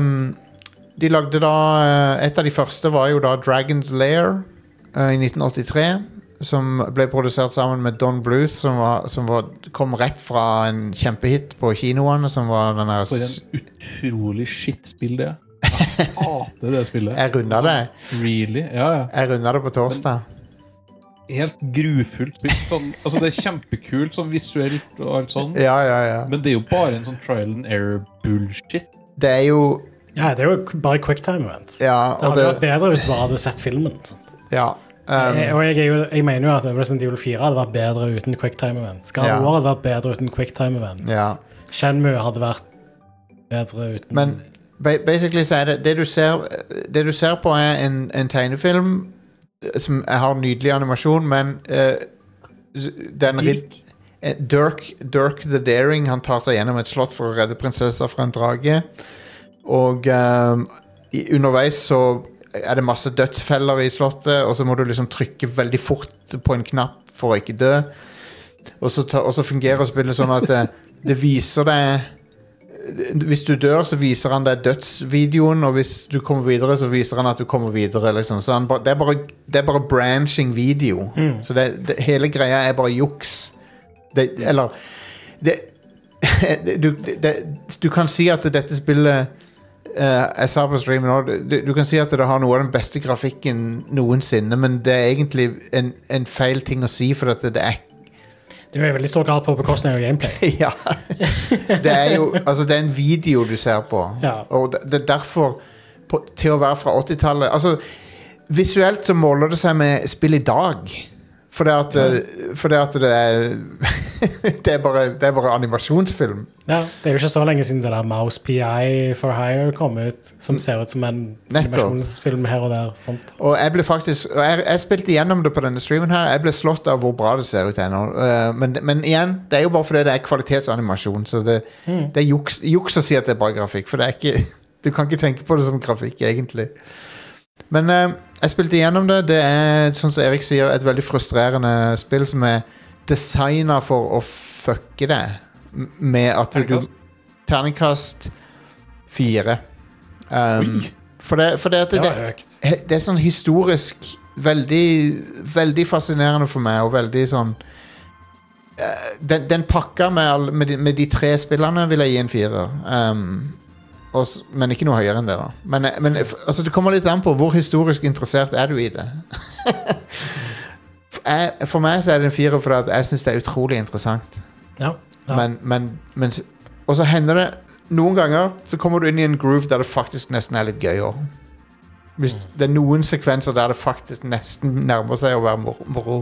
lagde da... Et av de første var jo da Dragon's Lair i 1983, som ble produsert sammen med Don Bluth, som kom rett fra en kjempehit på kinoene, som var den her... For en utrolig shit-spill det. Jeg hater det spillet. Jeg rundet det. Really? Ja. Jeg rundet det på torsdag. Helt grufullt spill. Sånn, altså det er kjempekult sånn visuelt og alt sånn. Ja. Men det er jo bare en sånn trial and error bullshit. Det er jo... Ja, det er jo bare quicktime events. Ja, det hadde vært bedre hvis du bare hadde sett filmen. Sant? Ja. Og jeg mener jo at Resident Evil 4 hadde vært bedre uten quicktime events. God of War hadde vært bedre uten quicktime events. Ja. Shenmue hadde vært bedre uten... Men basically så er det du ser på er en tegnefilm som har nydelig animasjon, men den Dirk the Daring, han tar seg gjennom et slott for å redde prinsesser fra en drage, og underveis så er det masse dødsfeller i slottet, og så må du liksom trykke veldig fort på en knapp for å ikke dø, og så fungerer spillet sånn at det viser deg, hvis du dør så viser han deg dødsvideoen, og hvis du kommer videre så viser han at du kommer videre liksom. Så det er bare branching video, så hele greia er bare juks. Du kan si at dette spillet jeg sa på streamen også, du kan si at det har noe av den beste grafikken noensinne, men det er egentlig en feil ting å si, for at det er jo veldig stor grad på bekostning av gameplay. Ja, det er jo altså det er en video du ser på, og det er derfor til å være fra 80-tallet, altså visuelt så måler det seg med spill i dag, for det at det er bare animasjonsfilm. Ja, det er jo ikke så lenge siden det der Mouse PI for Hire kom ut, som ser ut som en animasjonsfilm her og der. Sant? Og jeg ble faktisk, jeg spilte igjennom det på denne streamen her, jeg ble slått av hvor bra det ser ut ennå. Men igjen, det er jo bare fordi det er kvalitetsanimasjon, så det er juks å si at det er bare grafikk, for det er ikke, du kan ikke tenke på det som grafikk egentlig. Men jeg spilte igjennom det. Det er, sånn som Erik sier, et veldig frustrerende spill som er designet for å fucke det med at du terningkast 4 for det at det er sånn historisk veldig, veldig fascinerende for meg, og veldig sånn den pakka med de 3 spillene vil jeg gi en 4 men ikke noe høyere enn det da. Men altså, det kommer litt an på hvor historisk interessert er du i det. For meg så er det en 4 for at jeg synes det er utrolig interessant. Ja. Men og så hender det noen ganger så kommer du inn i en groove der det faktisk nesten er litt gøy også. Hvis det er noen sekvenser der det faktisk nesten nærmer seg å være moro.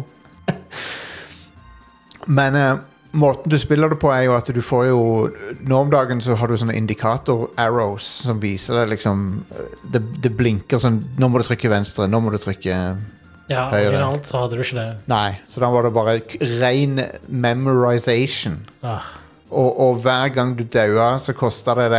Men måten du spiller det på er jo at du får jo nå om dagen så har du sånne indikator arrows som viser deg liksom det blinker sånn, nå må du trykke venstre, nå må du trykke høyre. Originalt så hadde du ikke det. Nei, så da var det bare ren memorization. Og hver gang du døde så kostet det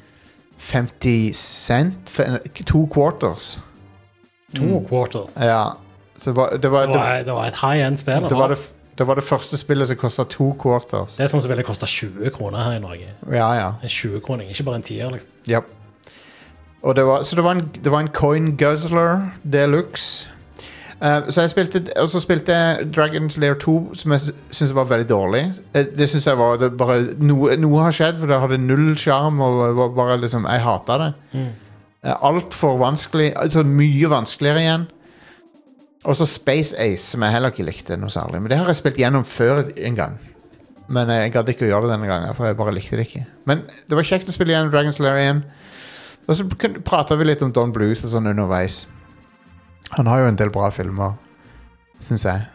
50 cent for 2 quarters. 2 quarters? Ja. Så det var et high-end spill. Det var det første spillet som kostet 2 quarters. Det er sånn som ville koste 20 kroner her i Norge. Ja. En 20 kroner, ikke bare en 10 liksom. Ja. Og det var en coin guzzler deluxe. Så jeg spilte Dragon's Lair 2, som jeg synes var veldig dårlig. Det synes jeg var bare noe har skjedd, for det hadde null charm, og var bare liksom, jeg hatet det. Alt for vanskelig, altså mye vanskeligere igjen. Og så Space Ace, som jeg heller ikke likte noe særlig. Men det har jeg spilt gjennom før en gang. Men jeg gadd ikke å gjøre det denne gangen, for jeg bare likte det ikke. Men det var kjekt å spille gjennom Dragon's Lair igjen. Og så pratet vi litt om Don Bluth og sånn underveis. Han har jo en del bra filmer, synes jeg.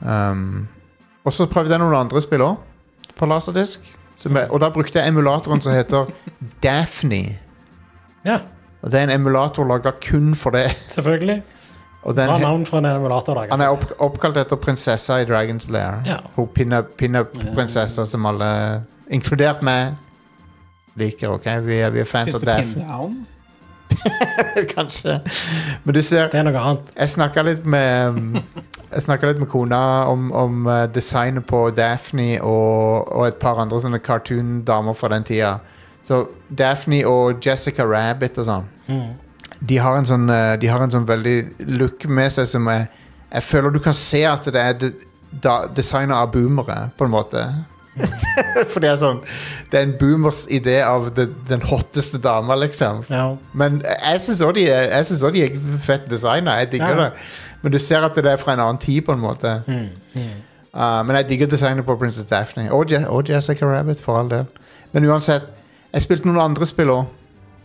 Og så prøvde jeg noen andre spill også, på Laserdisc. Og da brukte jeg emulatoren som heter Daphne. Ja. Og det er en emulator laget kun for det. Selvfølgelig. Bra navn for en emulator. Han er oppkalt etter prinsessa i Dragon's Lair. Ja. Hun pinner-prinsessa som alle, inkludert meg, liker, ok? Vi er fans av Daphne. Finns det Pin-Down? Kanskje. Men du ser, det er noe annet. Jeg snakket litt med kona om designet på Daphne og et par andre sånne cartoon-damer fra den tida. Så Daphne og Jessica Rabbit og sånn. De har en sånn veldig look med seg som jeg føler du kan se at det er designet av boomere, på en måte. For det er sånn, det er en boomers idé av den hotteste dama, liksom. Ja. Men jeg synes også de er fett designet. Jeg digger det. Men du ser at det er fra en annen tid, på en måte. Men jeg digger designet på Princess Daphne og Jessica Rabbit, for all del. Men uansett, jeg spilte noen andre spill også.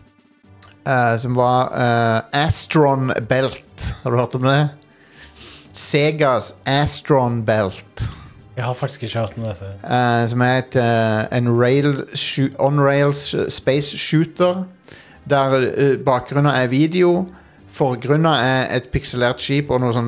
Som var Astron Belt. Har du hørt om det? Segas Astron Belt. Jeg har faktisk ikke hørt om dette. Som en on-rails space shooter, der bakgrunnen video, forgrunnen et pixelert skip og noe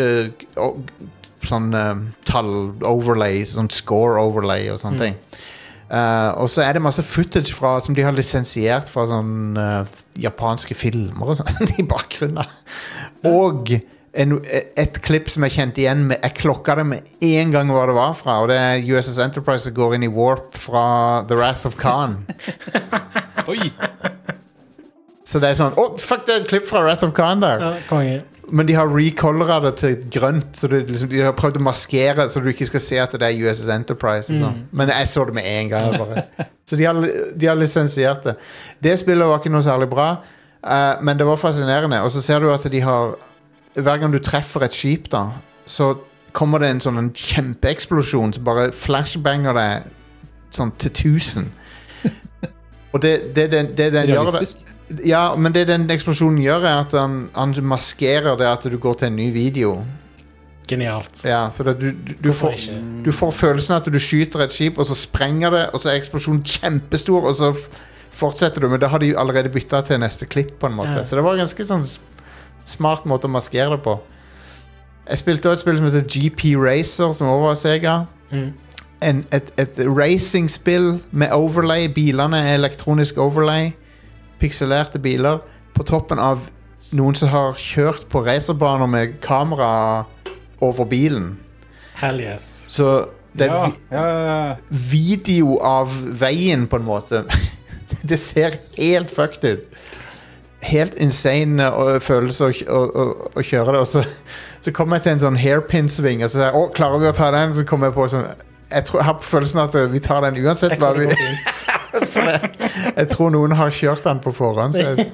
sånn tall-overlay, sånn score-overlay og sånne ting. Og så det masse footage som de har lisensiert fra sånn japanske filmer og sånn i bakgrunnen. Og et klipp som jeg kjente igjen jeg klokket det med en gang hva det var fra, og det USS Enterprise som går inn i warp fra The Wrath of Khan. Oi! Så det sånn, fuck, det et klipp fra Wrath of Khan der. Ja, konge. Men de har recoloret det til grønt, så de har prøvd å maskere så du ikke skal se at det USS Enterprise og sånn. Men jeg så det med en gang bare. Så de har lisensiert det. Det spillet var ikke noe særlig bra, men det var fascinerende. Og så ser du at de har hver gang du treffer et skip da, så kommer det en kjempeeksplosjon som bare flashbanger deg sånn til 1000. Og det den gjør det. Ja, men det den eksplosjonen gjør at han maskerer det at du går til en ny video. Genialt. Ja, så du får følelsen at du skyter et skip, og så sprenger det, og så eksplosjonen kjempestor, og så fortsetter du, men da har de allerede byttet til neste klipp på en måte. Så det var ganske sånn smart måte å maskere det på. Jeg spilte også et spill som heter GP Racer, som også var Sega. Et racing-spill med overlay. Bilene elektronisk overlay. Pixelerte biler. På toppen av noen som har kjørt på racerbaner med kamera over bilen. Hell yes. Så det video av veien på en måte. Det ser helt fucked ut. Helt insane følelse å kjøre det. Og så kommer jeg til en sånn hairpin-sving, og så sier jeg, klarer vi å ta den? Så kommer jeg på sånn, jeg har på følelsen at vi tar den uansett hva vi... jeg tror noen har kjørt den på forhånd.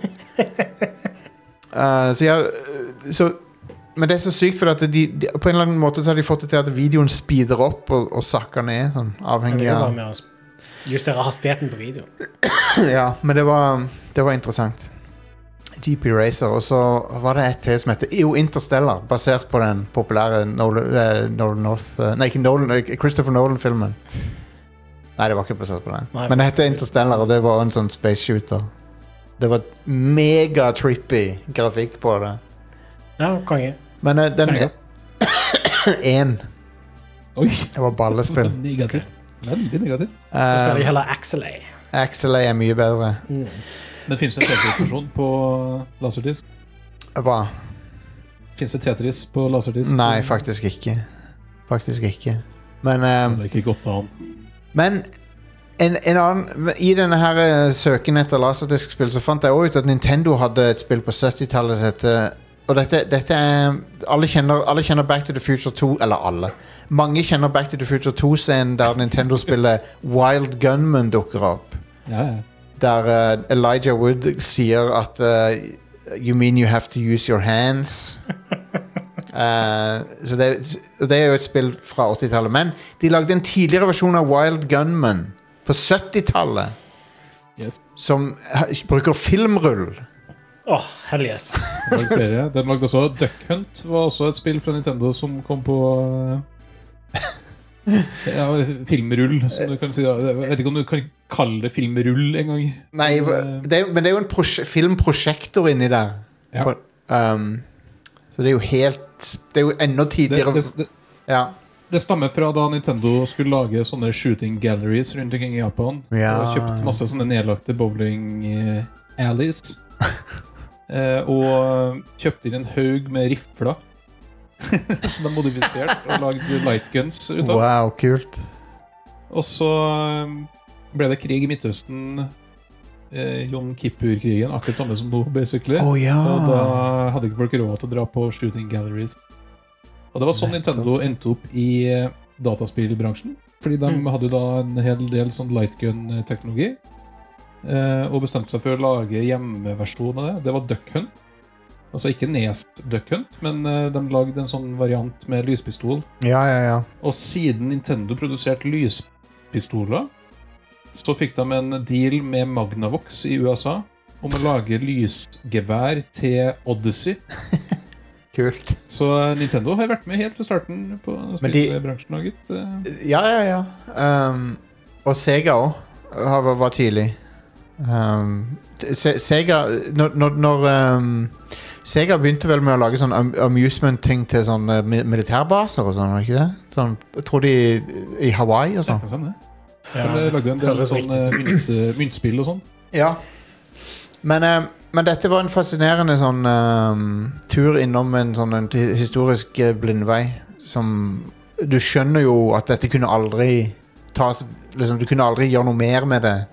Men det så sykt, for at de på en eller annen måte så har de fått det til at videoen speeder opp og sakker ned, sånn, avhengig av... med å justere hastigheten på video. Ja, men det var interessant. GP Racer, og så var det et til som heter Interstellar, basert på den populære Christopher Nolan-filmen. Nei, det var ikke basert på den. Nei, men det heter Interstellar, og det var en sånn space shooter. Det var mega trippy grafikk på det. Ja, konge. Men den en. Oi! Det var ballespill. Negativt. Veldig negativt. Så spiller jeg heller Axelay. Axelay mye bedre. Men finnes det en Tetris-versjon på laserdisk? Hva? Finnes det Tetris på laserdisk? Nei, faktisk ikke. Men det er ikke godt an. Men en annen, i denne her søken etter laserdisk-spill, så fant jeg også ut at Nintendo hadde et spill på 70-tallet som heter, og dette alle kjenner Back to the Future 2, eller alle. Mange kjenner Back to the Future 2-scenen der Nintendo spiller Wild Gunman dukker opp. Ja. Der Elijah Wood sier at you mean you have to use your hands. Så det jo et spill fra 80-tallet. Men de lagde en tidligere versjon av Wild Gunman på 70-tallet. Yes. Som bruker filmrull. Hell yes. Den lagde også Duck Hunt, var også et spill fra Nintendo som kom på filmrull, som du kan si. Jeg vet ikke om du kan kalle det filmrull en gang. Nei, men det jo en filmprosjektor inni der. Ja. Så det jo helt, det jo enda tidligere. Det stammer fra da Nintendo skulle lage sånne shooting galleries rundt omkring i Japan. Og kjøpt masse sånne nedlagte bowling alleys. Og kjøpte inn en haug med rifler som de modifisert og lagde lightguns ut av. Wow, kult. Og så ble det krig i Midtøsten, Jon Kippur-krigen, akkurat samme som nå, basically. Og da hadde ikke folk råd til å dra på shooting galleries. Og det var sånn Nintendo endte opp i dataspillbransjen, fordi de hadde da en hel del sånn lightgun-teknologi, og bestemte seg for å lage hjemmeversjon av det. Det var Duck Hunt. Altså ikke Nest Duck Hunt, men de lagde en sånn variant med lyspistol. Ja. Og siden Nintendo produserte lyspistoler, så fikk de en deal med Magnavox i USA om å lage lysgevær til Odyssey. Kult. Så Nintendo har vært med helt fra starten på spillbransjen og gutt. Ja. Og Sega også var tidlig. Sega når Sega begynte vel med å lage sånn amusement-ting til sånne militærbaser og sånn, var det ikke det? Sånn, jeg tror de i Hawaii og sånn. Det er sånn, det. Ja, de lagde en del sånn myntspill og sånn. Ja. Men dette var en fascinerende sånn tur innom en sånn historisk blindvei som du skjønner jo at dette kunne aldri liksom, du kunne aldri gjøre noe mer med det.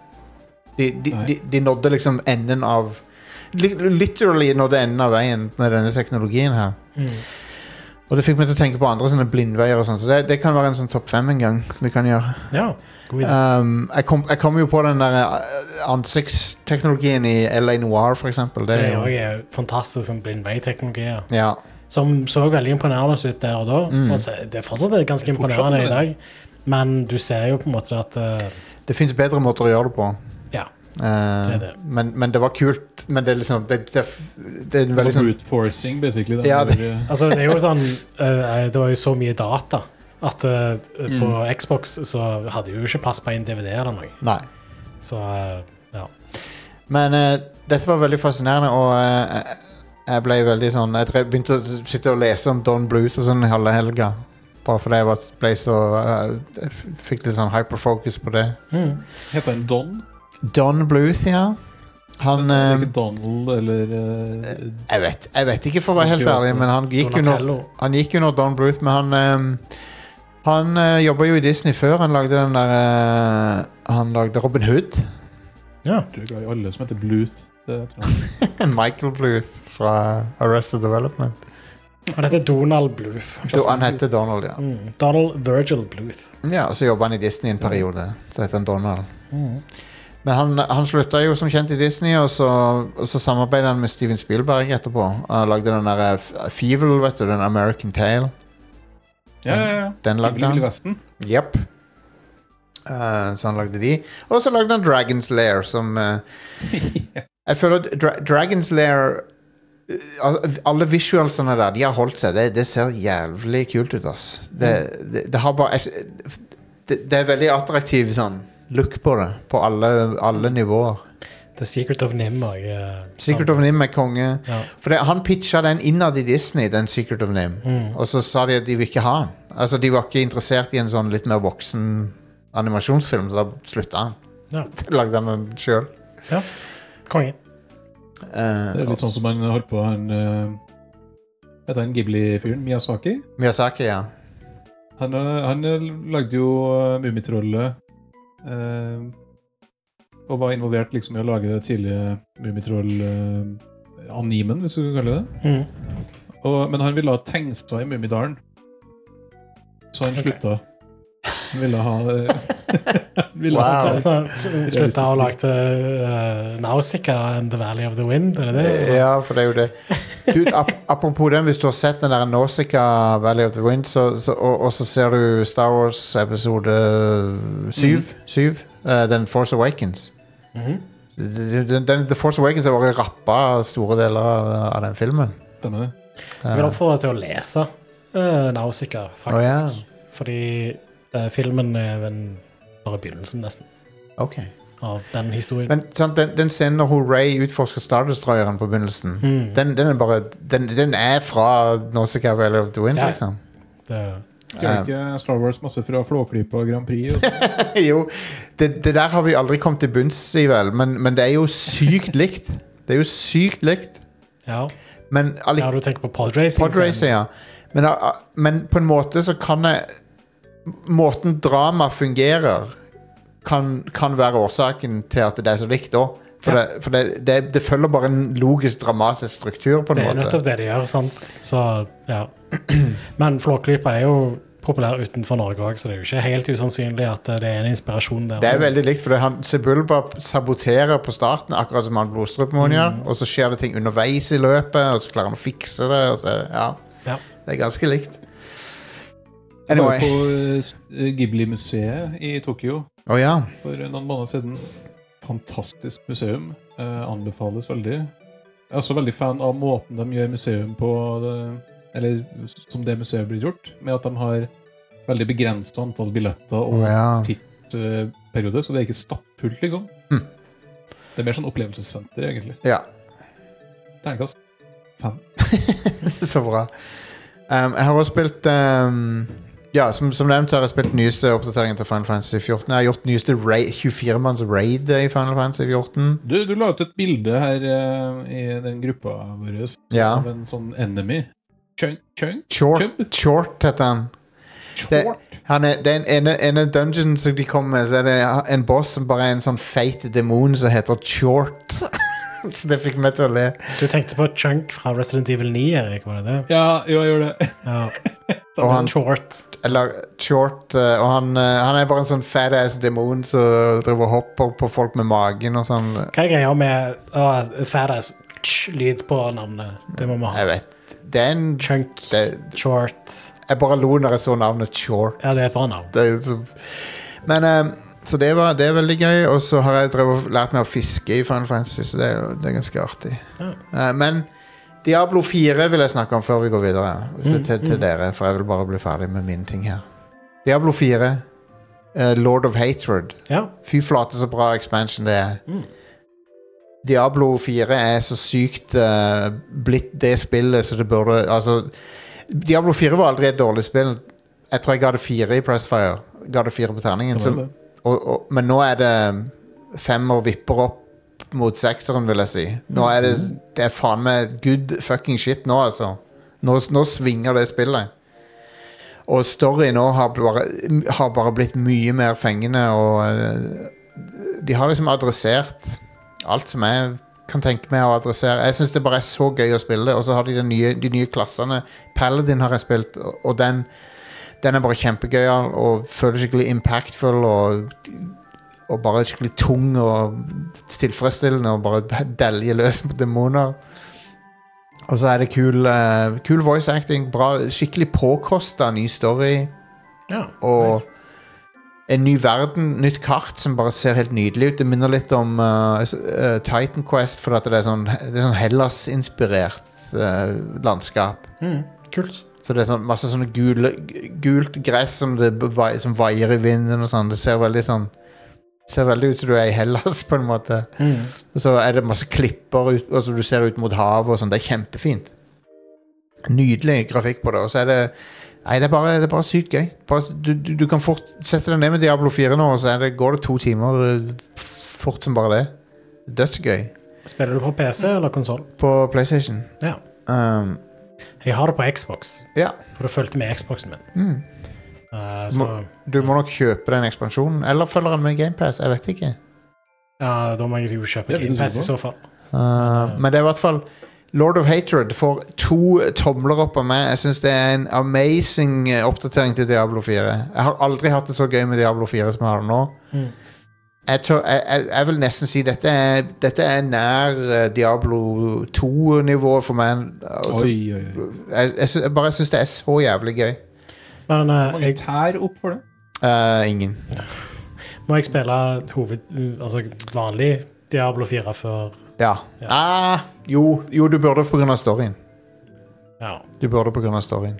De nådde liksom enden av literally nådde enden av veien med denne teknologien her. Og det fikk meg til å tenke på andre sånne blindveier og sånn, så det kan være en sånn topp 5 en gang som vi kan gjøre. Ja. Jeg kom jo på den der ansiktsteknologien i LA Noire for eksempel. Det er jo fantastisk sånn blindvei-teknologi. Ja. Som så veldig imponerende ut der og da. Det er fortsatt ganske imponerende i dag. Men du ser jo på en måte at det finnes bedre måter å gjøre det på. Ja, det er det. Men det var kult. Men det er liksom det er veldig sånn brute forcing, basically. Ja, altså, det er jo sånn det var jo så mye data at på Xbox så hadde vi jo ikke plass på en DVD eller noe. Nei. Så, ja. Men dette var veldig fascinerende, og jeg ble veldig sånn jeg begynte å sitte og lese om Don Bluth og sånn halve helga. Bare fordi jeg ble så jeg fikk litt sånn hyperfocus på det. Heter han Don? Don Bluth, ja. Han ikke Donald, eller jeg vet ikke for å være helt ærlig, men han gikk under Don Bluth, men han jobbet jo i Disney før. Han lagde den der han lagde Robin Hood. Ja. Du ga jo alle som heter Bluth. Michael Bluth fra Arrested Development. Han heter Donald Bluth. Han heter Donald, ja. Donald Virgil Bluth. Ja, og så jobbet han i Disney en periode. Så heter han Donald. Men han sluttet jo som kjent i Disney, og så samarbeidet han med Steven Spielberg etterpå. Han lagde den der Fievel, vet du, den American Tale. Ja. Den lagde han. Yep. Så han lagde de. Og så lagde han Dragon's Lair, som jeg føler Dragon's Lair alle visualsene der, de har holdt seg. Det ser jævlig kult ut, ass. Det har bare det er veldig attraktiv sånn look på det, på alle nivåer. The Secret of Nim Secret of Nim er konge. Ja. For han pitchet den innad i Disney, den Secret of Nim. Og så sa de at de vil ikke ha den. Altså, de var ikke interessert i en sånn litt mer voksen animasjonsfilm, så da sluttet han. Ja. Lagde han den selv. Ja, konge. Det er litt sånn som han holdt på heter han Ghibli-fyren, Miyazaki? Miyazaki, ja. Han lagde jo Mummitrollet og var involvert liksom i å lage det tidlige Mummitroll-animen, hvis du kan kalle det. Men han ville ha tegnseg i Mummidalen, så han slutta. Han ville ha slutta å lage Nausicaa and the Valley of the Wind, er det det? Ja, for det er jo det. Du, apropos den, hvis du har sett den der Nausicaa Valley of the Wind, og så ser du Star Wars episode 7, den Force Awakens. The Force Awakens har vært rappet store deler av den filmen. Den er det. Jeg vil oppfordre deg til å lese Nausicaa, faktisk. Fordi filmen er bare begynnelsen nesten av den historien. Men sant, den scenen når Ray utforsker Star Destroyeren på begynnelsen, den er bare den er fra Nausicaa Valley of the Wind, liksom. Gjør ikke Star Wars masse fra Flåklypa og Grand Prix? Jo, det der har vi aldri kommet til bunns i, vel, men det er jo sykt likt. Det er jo sykt likt. Ja. Men du tenker på podracing. Podracing, ja. Men på en måte så kan måten drama fungerer kan være årsaken til at det er så likt også. For det følger bare en logisk dramatisk struktur på en måte. Det er nettopp det de gjør, sant? Så, ja. Men Flåklypa er jo populær utenfor Norge også, så det er jo ikke helt usannsynlig at det er en inspirasjon der. Det er veldig likt, for Sebulba saboterer på starten, akkurat som han Blodstrup-moen gjør, og så skjer det ting underveis i løpet, og så klarer han å fikse det, og så, det er ganske likt. Anyway. Jeg var på Ghibli-museet i Tokyo for noen måneder siden. Fantastisk museum. Anbefales veldig. Jeg er også veldig fan av måten de gjør museum på. eller som det museet blir gjort, med at de har veldig begrenset antall billetter og tidsperiode, så det er ikke stappfullt, liksom. Det er mer sånn opplevelsessenter, egentlig. Ja. Terningkast 5. Så bra. Jeg har også spilt som nevnt så har jeg spilt nyeste oppdateringen til Final Fantasy 14. Jeg har gjort nyeste 24-manns raid i Final Fantasy 14. Du la ut et bilde her i den gruppa vår av en sånn enemy. Short heter han. Det er en dungeon som de kommer med, så er det en boss som bare er en sånn feit demon som heter Short. Så det fikk meg til å le. Du tenkte på Chunk fra Resident Evil 9, Erik, var det det? Ja, jeg gjør det. Ja. Og han Short. Og han er bare en sånn fat-ass demon som driver og hopper på folk med magen og sånn. Hva er greia med fat-ass lyd på navnet? Det må vi ha. Jeg vet. Det er en Chunk, Short. Jeg bare lo når jeg så navnet Short. Ja, det er et bra navn. Men så det er veldig gøy. Og så har jeg lært meg å fiske i Final Fantasy, så det er ganske artig. Men Diablo 4 vil jeg snakke om før vi går videre til dere, for jeg vil bare bli ferdig med mine ting her. Diablo 4 Lord of Hatred. Fy flate så bra expansion det er. Diablo 4 er så sykt blitt det spillet så det burde, altså Diablo 4 var aldri et dårlig spill. Jeg tror jeg ga det 4 i Pressfire. Ga det 4 på terningen. Men nå er det 5 og vipper opp mot 6-eren, vil jeg si. Nå er det er faen meg good fucking shit nå, altså. Nå svinger det spillet. Og story nå har bare blitt mye mer fengende, og de har liksom adressert alt som jeg kan tenke meg å adressere. Jeg synes det bare er så gøy å spille. Og så har de nye klassene. Paladin har jeg spilt, og den er bare kjempegøy og føler skikkelig impactful og bare skikkelig tung og tilfredsstillende og bare delje løs på demoner. Og så er det kul voice acting, bra, skikkelig påkostet ny story. Og nice. En ny verden, nytt kart som bare ser helt nydelig ut. Det minner litt om Titan Quest, for at det er sånn Hellas-inspirert landskap. Kult. Så det er sånn, masse sånne gult gress som veier i vinden og sånn. Det ser veldig ut som du er i Hellas på en måte. Og så er det masse klipper ut, og så du ser ut mot havet og sånn. Det er kjempefint. Nydelig grafikk på det. Og så er det det er bare sykt gøy. Du kan fort sette deg ned med Diablo 4 nå, og så går det 2 timer fort som bare det. Dødsgøy. Spiller du på PC eller konsol? På PlayStation. Ja. Jeg har det på Xbox. Ja. For det fulgte med Xboxen min. Du må nok kjøpe den ekspansjonen, eller følger den med Game Pass, jeg vet ikke. Ja, da må jeg jo kjøpe Game Pass i så fall. Men det er i hvert fall Lord of Hatred får 2 tomler opp av meg. Jeg synes det er en amazing oppdatering til Diablo 4. Jeg har aldri hatt det så gøy med Diablo 4 som jeg har det nå. Jeg vil nesten si dette er nær Diablo 2-nivået for meg. Jeg bare synes det er så jævlig gøy. Men jeg tær opp for det? Ingen. Må jeg spille vanlig Diablo 4 før? Ja. Jo, du burde på grunn av storyen. Ja. Du burde på grunn av storyen.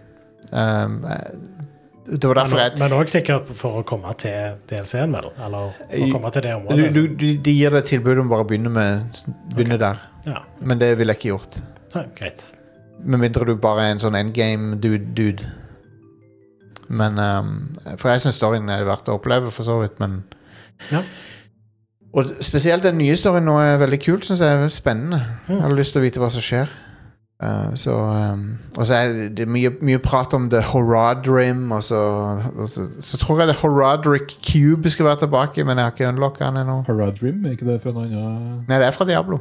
Det var derfor men også sikkert for å komme til DLC-en, eller for å komme til det området. De gir deg tilbud om bare å begynne der. Ja. Men det ville jeg ikke gjort. Greit. Med mindre du bare er en sånn endgame dude. Men for jeg synes storyen er verdt å oppleve for så vidt, men og spesielt den nye storyen nå er veldig kult, synes jeg er spennende. Jeg har lyst til å vite hva som skjer. Og så er det mye prat om The Horadrim, og så tror jeg det Horadric Cube skal være tilbake, men jeg har ikke unlocket den ennå. Horadrim, er ikke det fra noen annen? Nei, det er fra Diablo.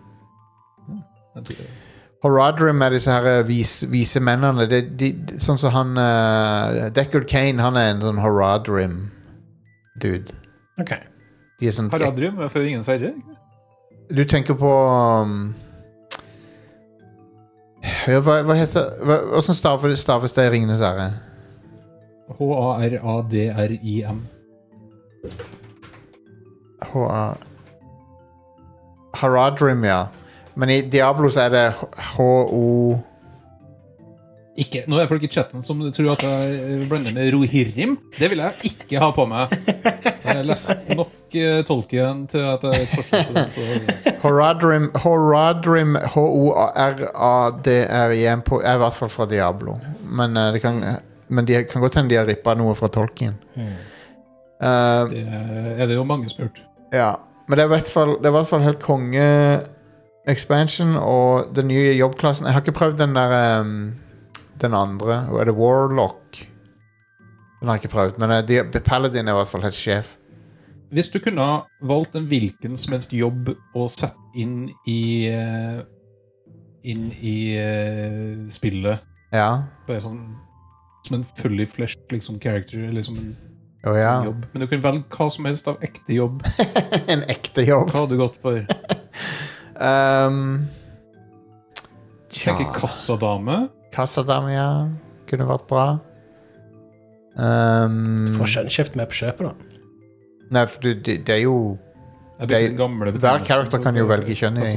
Horadrim er disse her vise mennene. Sånn som han Deckard Cain, han er en sånn Horadrim dude. Ok. De er sånn, Horadrim er for ingen herre? du tenker på hva heter hvordan staves det i Ringenes herre? H-A-R-A-D-R-I-M. Horadrim, ja. Men i Diablo så er det H-O Ikke, nå er folk i chatten som tror at jeg blander med Rohirrim. Det vil jeg ikke ha på meg. Jeg har lest nok Tolkien til at jeg forstår på det. Horadrim, H-O-R-A-D-R-I-M er i hvert fall fra Diablo. Men de kan godt hende de har rippet noe fra Tolkien. Det er det jo mange som har gjort. Ja, men det er i hvert fall helt konge expansion og den nye jobbklassen. Jeg har ikke prøvd den der den andre, og er det Warlock? Den har jeg ikke prøvd, men Paladin er i hvert fall helt sjef. Hvis du kunne ha valgt en hvilken som helst jobb å sette inn i spillet, bare sånn som en fully fleshed liksom, character, eller som en jobb. Men du kunne velge hva som helst av ekte jobb. En ekte jobb. Hva hadde du gått for? Tenker kassadame. Kassadame, ja. Kunne vært bra. Du får skjønnskift med på kjøpet, da. Nei, for det er jo... hver karakter kan jo velge kjønn i.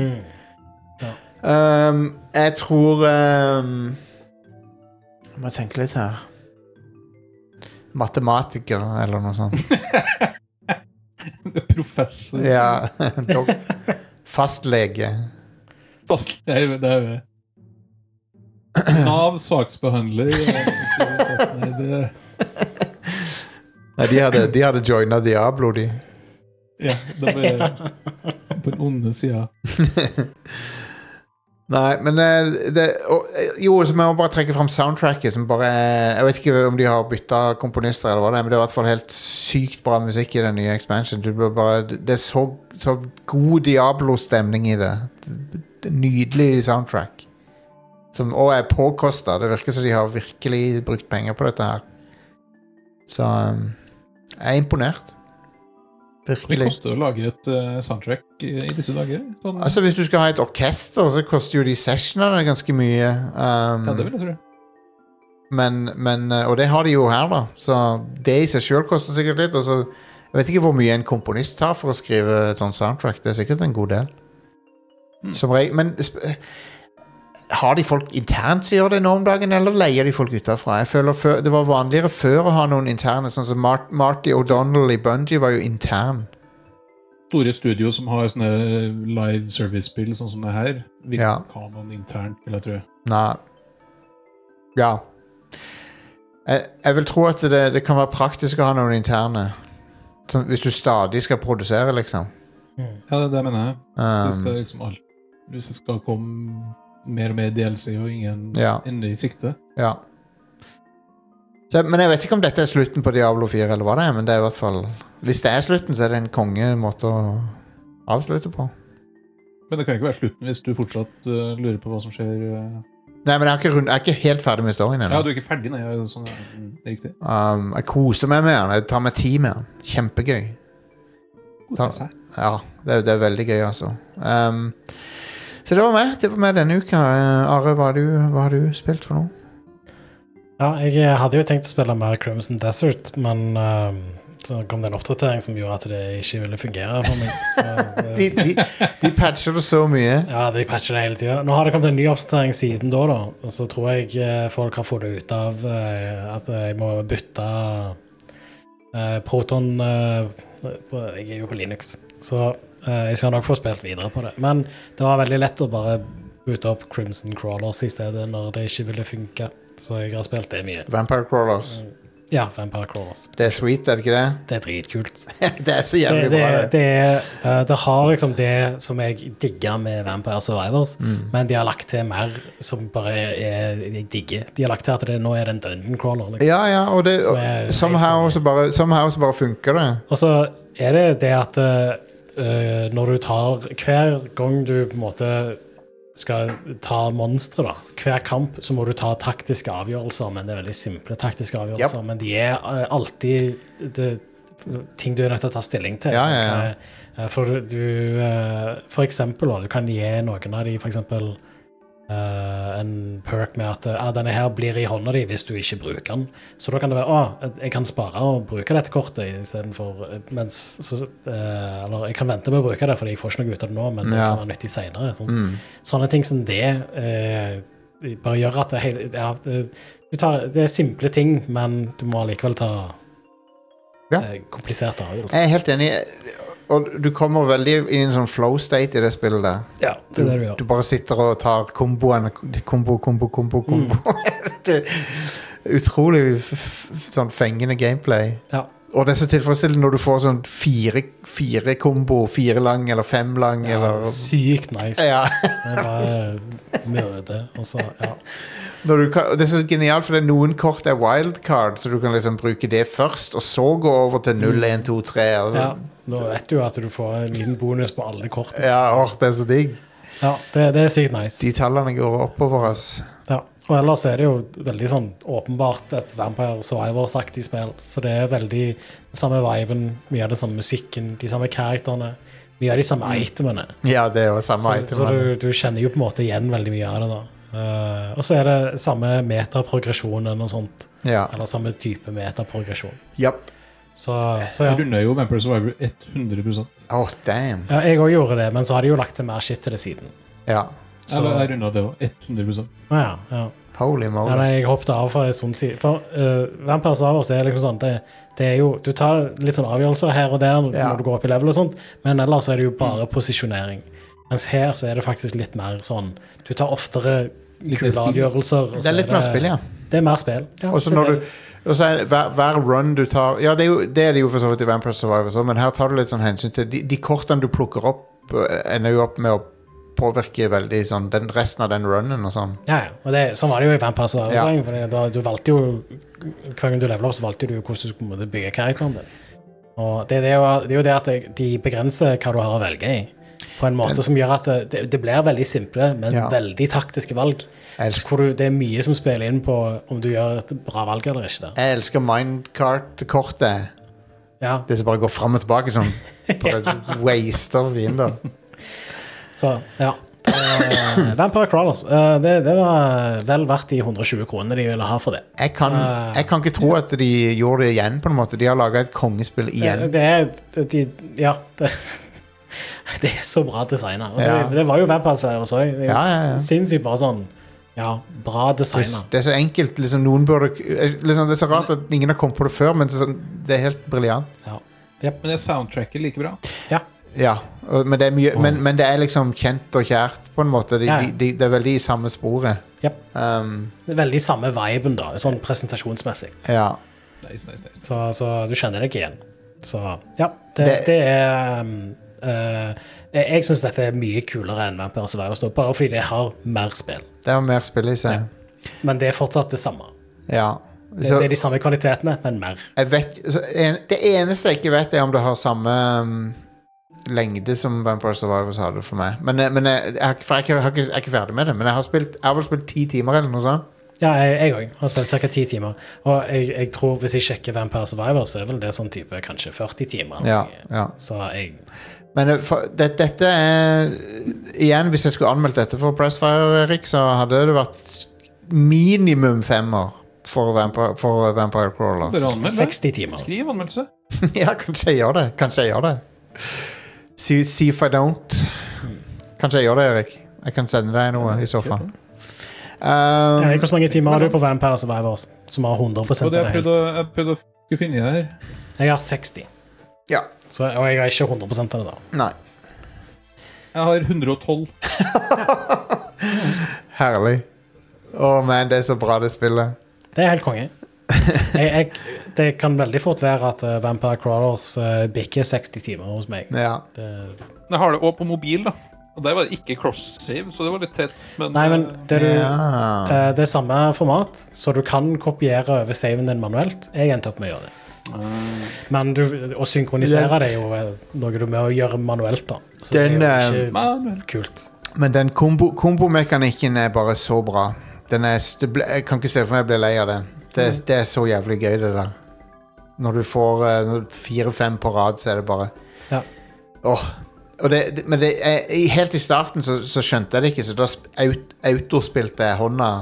Jeg tror... jeg må tenke litt her. Matematiker, eller noe sånt. Professor. Ja, fastlege. Fastlege, det er jo Nav, saksbehandler. Nei, de hadde joinet Diablo, de. Ja, de er på den onde siden. Nei, men jo, så må jeg bare trekke frem soundtracket som bare jeg vet ikke om de har byttet komponister eller hva det er, men det er i hvert fall helt sykt bra musikk i den nye expansion. Det er så god Diablo-stemning i det. Det er nydelig soundtrack som også er påkostet. Det virker som de har virkelig brukt penger på dette her, så jeg er imponert. Virkelig. Det koster å lage et soundtrack i disse dager. Sånn. Altså hvis du skal ha et orkester, så koster jo de sessionene ganske mye. Ja, det vil jeg tro. Og det har de jo her da. Så det i seg selv koster sikkert litt. Og så, jeg vet ikke hvor mye en komponist tar for å skrive et sånt soundtrack. Det er sikkert en god del. Som regel, men har de folk internt som gjør det nå om dagen, eller leier de folk utenfra? Jeg føler det var vanligere før å ha noen interne, sånn som Marty O'Donnell i Bungie var jo intern. Store studio som har sånne live service-spill sånn som det her, vil ikke ha noen internt, vil jeg tro. Nei. Ja. Jeg vil tro at det kan være praktisk å ha noen interne. Sånn, hvis du stadig skal produsere, liksom. Ja, det mener jeg. Hvis det er liksom alt. Hvis det skal komme mer og mer DLC og ingen ende i sikte. Ja. Så, men jeg vet ikke om dette er slutten på Diablo 4 eller hva det er, men det er i hvert fall, hvis det er slutten, så er det en kongemåte å avslutte på. Men det kan ikke være slutten hvis du fortsatt lurer på hva som skjer. Nei, men jeg er ikke helt ferdig med storyen ennå. Ja, du er ikke ferdig, nei. Sånn, riktig. Jeg koser meg med den. Jeg tar meg tid med den. Kjempegøy. Koser seg. Ja, det er veldig gøy, altså. Så det var meg denne uka. Are, hva har du spilt for noe? Ja, jeg hadde jo tenkt å spille mer Crimson Desert, men så kom det en oppdatering som gjorde at det ikke ville fungere for meg. Så, de patcher det så mye. Ja, de patcher det hele tiden. Nå har det kommet en ny oppdatering siden da, og så tror jeg folk har fått det ut av at jeg må bytte Proton jeg er jo på Linux, så jeg skal nok få spilt videre på det. Men det var veldig lett å bare boote opp Crimson Crawlers i stedet når det ikke ville funke. Så jeg har spilt det mye. Vampire Crawlers? Ja, Vampire Crawlers. Det er sweet, er det ikke det? Det er dritkult. Det er så jævlig bra det har liksom det som jeg digger med Vampire Survivors, men de har lagt til mer som bare jeg digger. De har lagt til at nå er det en dungeon crawler. Liksom, ja, og det somehow så bare funker det. Og så er det at når du tar hver gang du på en måte skal ta monstre da, hver kamp så må du ta taktiske avgjørelser, men det er veldig simple taktiske avgjørelser, men de er alltid ting du er nødt til å ta stilling til. For eksempel du kan gi noen av de for eksempel en perk med at denne her blir i hånda di hvis du ikke bruker den. Så da kan det være, jeg kan spare og bruke dette kortet i stedet for, eller jeg kan vente med å bruke det, fordi jeg får ikke noe ut av det nå, men det kan være nyttig senere. Sånne ting som det bare gjør at det simple ting, men du må likevel ta kompliserte avgjørelser. Jeg er helt enig, og du kommer veldig i en sånn flow state i det spillet der. Ja, det er det du gjør. Du bare sitter og tar komboen, kombo. Det er utrolig sånn fengende gameplay. Ja. Og det er så tilfredsstillende når du får sånn 4 kombo, 4 lang eller 5 lang. Ja, eller... sykt nice. Ja. Det er bare mørde, og så, Det er så genialt, for noen kort er wildcard, så du kan liksom bruke det først, og så gå over til 0, 1, 2, 3. Ja, nå vet du at du får en liten bonus på alle kortene. Ja, det er så digg. Ja, det er sykt nice. De tallene går oppover, ass. Ja, og ellers er det jo veldig sånn åpenbart et Vampire Survivors-aktig spill, så det er veldig den samme viben, mye av det samme musikken, de samme karakterene, mye av de samme itemene. Ja, det er jo samme itemene. Så du kjenner jo på en måte igjen veldig mye av det da. Og så er det samme metaprogresjonen og sånt. Ja. Eller samme type metaprogresjon. Japp. Så Jeg runder jo Vampire Survivor 100%. Damn. Ja, jeg også gjorde det, men så har de jo lagt til mer shit til det siden. Ja. Så jeg rundet det også 100%. Ja. Holy moly. Nei, jeg hoppet av for en sånn side. For Vampire Survivors er liksom sånn, det er jo, du tar litt sånn avgjørelser her og der når du går opp i level og sånt, men ellers er det jo bare posisjonering. Mens her så er det faktisk litt mer sånn, du tar oftere kule avgjørelser. Det er litt mer spill, ja. Det er mer spill. Ja, og så er hver run du tar, ja, det er det jo for så vidt i Vampire Survivors, men her tar du litt sånn hensyn til, de kortene du plukker opp, ender jo opp med å påvirke veldig sånn, resten av den runnen og sånn. Ja, og sånn var det jo i Vampire Survivors, for du valgte jo, hver gang du leveler opp, så valgte du jo hvordan du skulle bygge karakteren din. Og det er jo det at de begrenser hva du har å velge i. På en måte som gjør at det blir veldig simple, men veldig taktiske valg. Hvor det er mye som spiller inn på om du gjør et bra valg eller ikke. Jeg elsker Minecart-kortet. Ja. Det som bare går frem og tilbake som bare waster fiender. Så, ja. Vampire Crawlers, det var vel verdt de 120 kronene de ville ha for det. Jeg kan ikke tro at de gjorde det igjen på en måte. De har laget et kongespill igjen. Det er så bra designet. Og det var jo Vampire også. Det er sinnssykt bare sånn, bra designet. Det er så enkelt, liksom noen burde, liksom, det er så rart at ingen har kommet på det før, men det er helt brilliant. Ja. Yep. Men det soundtracket like bra. Ja, men det er mye, men det er liksom kjent og kjært på en måte. Det er veldig i samme sporet. Yep. Det er veldig samme viben da, sånn presentasjonsmessig. Ja. Nice. Så du kjenner deg igjen. Så ja, det er jeg synes dette er mye kulere enn Vampire Survivors, bare fordi det har mer spill. Det har mer spill i seg. Men det er fortsatt det samme. Ja. Det er de samme kvalitetene, men mer. Det eneste jeg ikke vet er om det har samme lengde som Vampire Survivors hadde for meg. Men jeg er ikke ferdig med det, men jeg har vel spilt 10 timer eller noe sånt. Ja, jeg også. Har spilt cirka 10 timer. Og jeg tror, hvis jeg sjekker Vampire Survivors, så er vel det sånn type kanskje 40 timer. Ja. Så jeg... Men dette er... Igjen, hvis jeg skulle anmeldt dette for Pressfire, Erik, så hadde det vært minimum 5-er for Vampire Crawlers. 60 timer. Skriv anmeldelse. Ja, kanskje jeg gjør det. See if I don't. Kanskje jeg gjør det, Erik. Jeg kan sende deg noe i så fall. Hvor mange timer har du på Vampire Survivors som har 100% av det helt? Jeg prøvde å finne det her. Jeg har 60. Ja. Og jeg har ikke 100% av det da. Nei. Jeg har 112. Herlig. Man, det er så bra det spillet. Det er helt konge. Det kan veldig fort være at Vampire Crawlers bikker 60 timer hos meg. Ja. Jeg har det også på mobil da. Og der var det ikke cross-save, så det var litt tett. Nei, men det er samme format, så du kan kopiere over saven din manuelt. Jeg endte opp med å gjøre det. Men å synkronisere det er jo noe du må gjøre manuelt da. Så det er jo ikke kult. Men den kombomekanikken er bare så bra. Jeg kan ikke se for meg jeg blir lei av det. Det er så jævlig gøy det der. Når du får 4-5 på rad, så er det bare men helt i starten så skjønte jeg det ikke, så da autospilte jeg hånda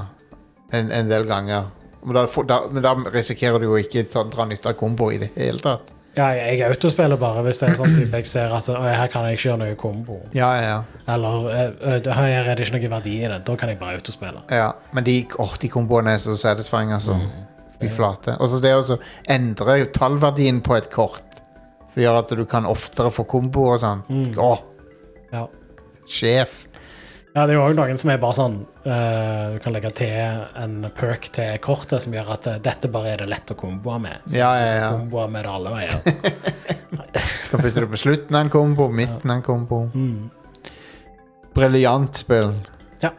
en del ganger. Men da risikerer du jo ikke å dra nytte av kombo i det hele tatt. Ja, jeg autospiller bare hvis det sånn type jeg ser at her kan jeg ikke gjøre noe kombo. Ja. Eller her det ikke noe verdi i det. Da kan jeg bare autospille. Ja, men de komboene så satisfying, altså. Fy flate. Og så det å endre tallverdien på et kort, som gjør at du kan oftere få kombo og sånn. Ja. Sjef. Ja, det jo også noen som bare sånn du kan legge til en perk til kortet som gjør at dette bare det lett å komboe med. Så Ja. komboe med det alle veier. Kan putte det på slutten av en kombo, midten av en kombo. Brilliant spill. Ja.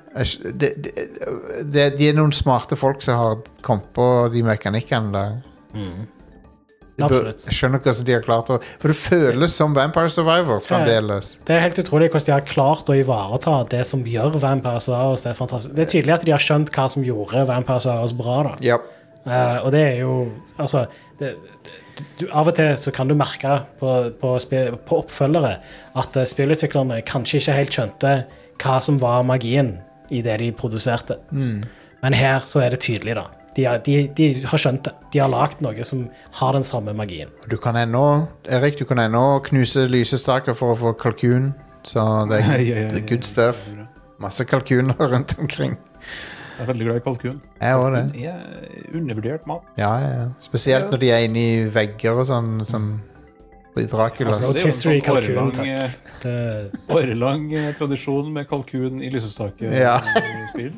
De noen smarte folk som har kommet på de mekanikkene der. Absolutt. Jeg skjønner ikke hvordan de har klart for det føles som Vampire Survivors fremdeles. Det helt utrolig hvordan de har klart å ivareta det som gjør Vampire Survivors. Det fantastisk. Det tydelig at de har skjønt hva som gjorde Vampire Survivors bra da. Yep. Og det jo altså, av og til så kan du merke på oppfølgere at spillutviklerne kanskje ikke helt skjønte hva som var magien i det de produserte. Men her så det tydelig da. De har skjønt det. De har lagt noe som har den samme magien. Du kan Erik, du kan knuse lysestaker for å få kalkun. Så det er good stuff. Masse kalkuner rundt omkring. Jeg veldig glad i kalkun. Jeg også det. Det undervurdert mat. Ja. Spesielt når de inne i vegger og sånn, som i Dracula. Altså, det jo en sånn årelang tradisjon med kalkun i lysestake i spill.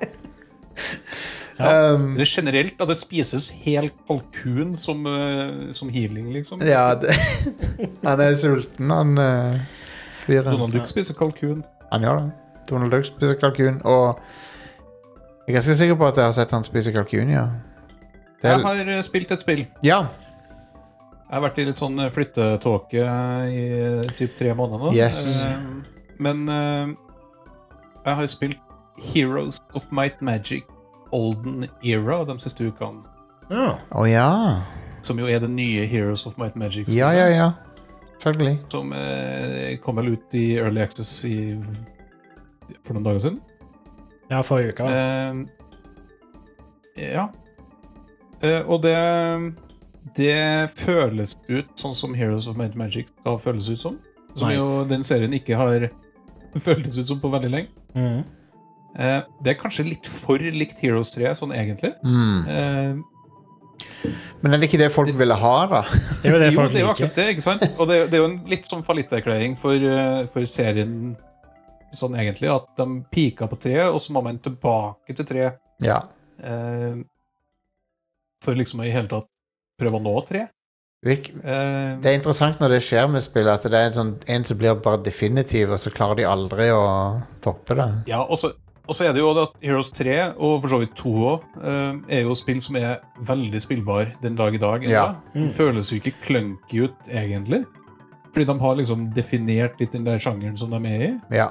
Det generelt at det spises helt kalkun som healing, liksom. Ja, han sulten, han fyren. Donald Duck spiser kalkun. Han gjør det. Donald Duck spiser kalkun, og jeg ganske sikker på at jeg har sett han spise kalkun, ja. Jeg har spilt et spill. Ja. Jeg har vært i litt sånn flyttetåke i typ 3 måneder nå. Yes. Men jeg har spilt Heroes of Might Magic Olden Era de siste ukene. Ja. Som jo det nye Heroes of Might Magic. Ja. Selvfølgelig. Som kom vel ut i Early Access for noen dager siden. Ja, forrige uke. Ja. Og det føles ut sånn som Heroes of Might Magic skal føles ut som. Som jo den serien ikke har føltes ut som på veldig lenge. Det kanskje litt for likt Heroes 3 sånn egentlig. Men det ikke det folk ville ha da? Det jo det folk jo akkurat det, ikke sant? Og det jo en litt sånn fallitterklæring for serien sånn egentlig, at de pika på 3 og så må man tilbake til 3 for liksom i hele tatt prøve å nå 3. Det interessant når det skjer med spill, at det en som blir bare definitiv, og så klarer de aldri å toppe det. Ja, og så det jo at Heroes 3, og for så vidt 2 også, jo spill som veldig spillbar den dag i dag. Det føles jo ikke clunky ut, egentlig. Fordi de har liksom definert litt den der sjangeren som de i. Ja.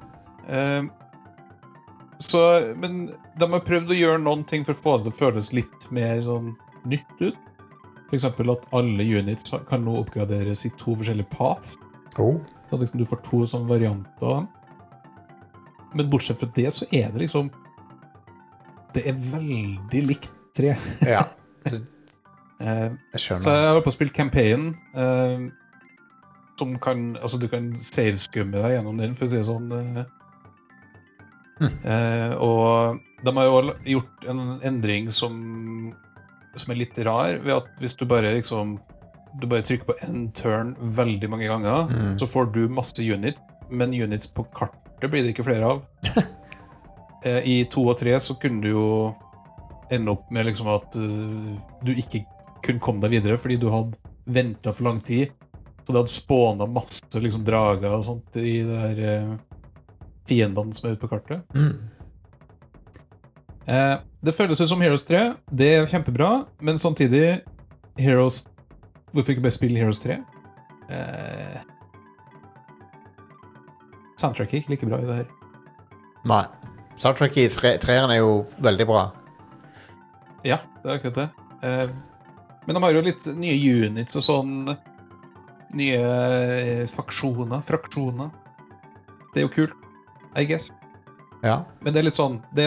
Men de har prøvd å gjøre noen ting for å få det til å føles litt mer sånn nytt ut. For eksempel at alle units kan nå oppgraderes i 2 forskjellige paths. Så liksom du får 2 sånne varianter av dem. Men bortsett fra det så det liksom det veldig likt 3. Ja. Jeg skjønner. Så jeg har på å spille campaign som kan, altså du kan saveskumme deg gjennom den, for å si det sånn. Og de har jo gjort en endring som litt rar, ved at hvis du bare trykker på en turn veldig mange ganger, så får du masse units, men units på kartet blir det ikke flere av. I 2 og 3 så kunne du jo ende opp med liksom at du ikke kunne komme deg videre, fordi du hadde ventet for lang tid, så det hadde spånet masse liksom drager og sånt i det der fiendene som ute på kartet. Det føles ut som Heroes 3. Det kjempebra, men samtidig Heroes... Hvorfor ikke bare spille Heroes 3? Soundtracket ikke like bra i det her. Nei. Soundtracket i 3'eren jo veldig bra. Ja, det akkurat det. Men de har jo litt nye units og sånn. Nye fraksjoner. Det jo kult, I guess. Ja. Men det litt sånn, det